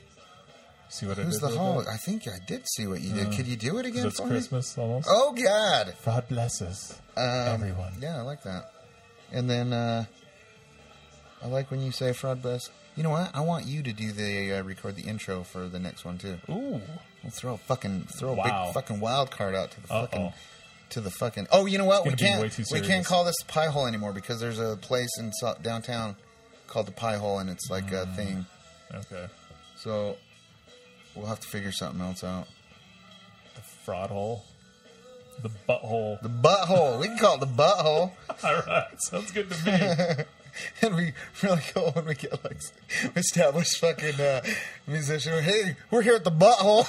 See what I Who's did the with Hall? that? I think I did see what you did. Could you do it again It's for me? Christmas almost. Oh, God. God bless us, everyone. Yeah, I like that. And then I like when you say fraud bless. You know what? I want you to do the record the intro for the next one too. Ooh. We'll throw a Wow. big fucking wild card out to the Uh-oh. fucking. Oh, you know what? It's We gonna be way can't too we can't serious. call this Pie Hole anymore because there's a place in downtown called the Pie Hole, and it's like a thing. Okay. So we'll have to figure something else out. The fraud hole. The butthole. The butthole. We can call it the butthole. All right. Sounds good to me. And we really go when we get like established fucking musician. Hey, we're here at the butthole.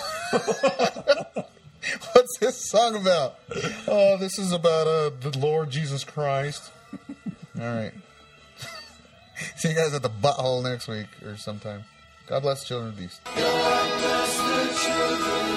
What's this song about? Oh, this is about the Lord Jesus Christ. All right. See you guys at the butthole next week or sometime. God bless the children of the beast. God bless the children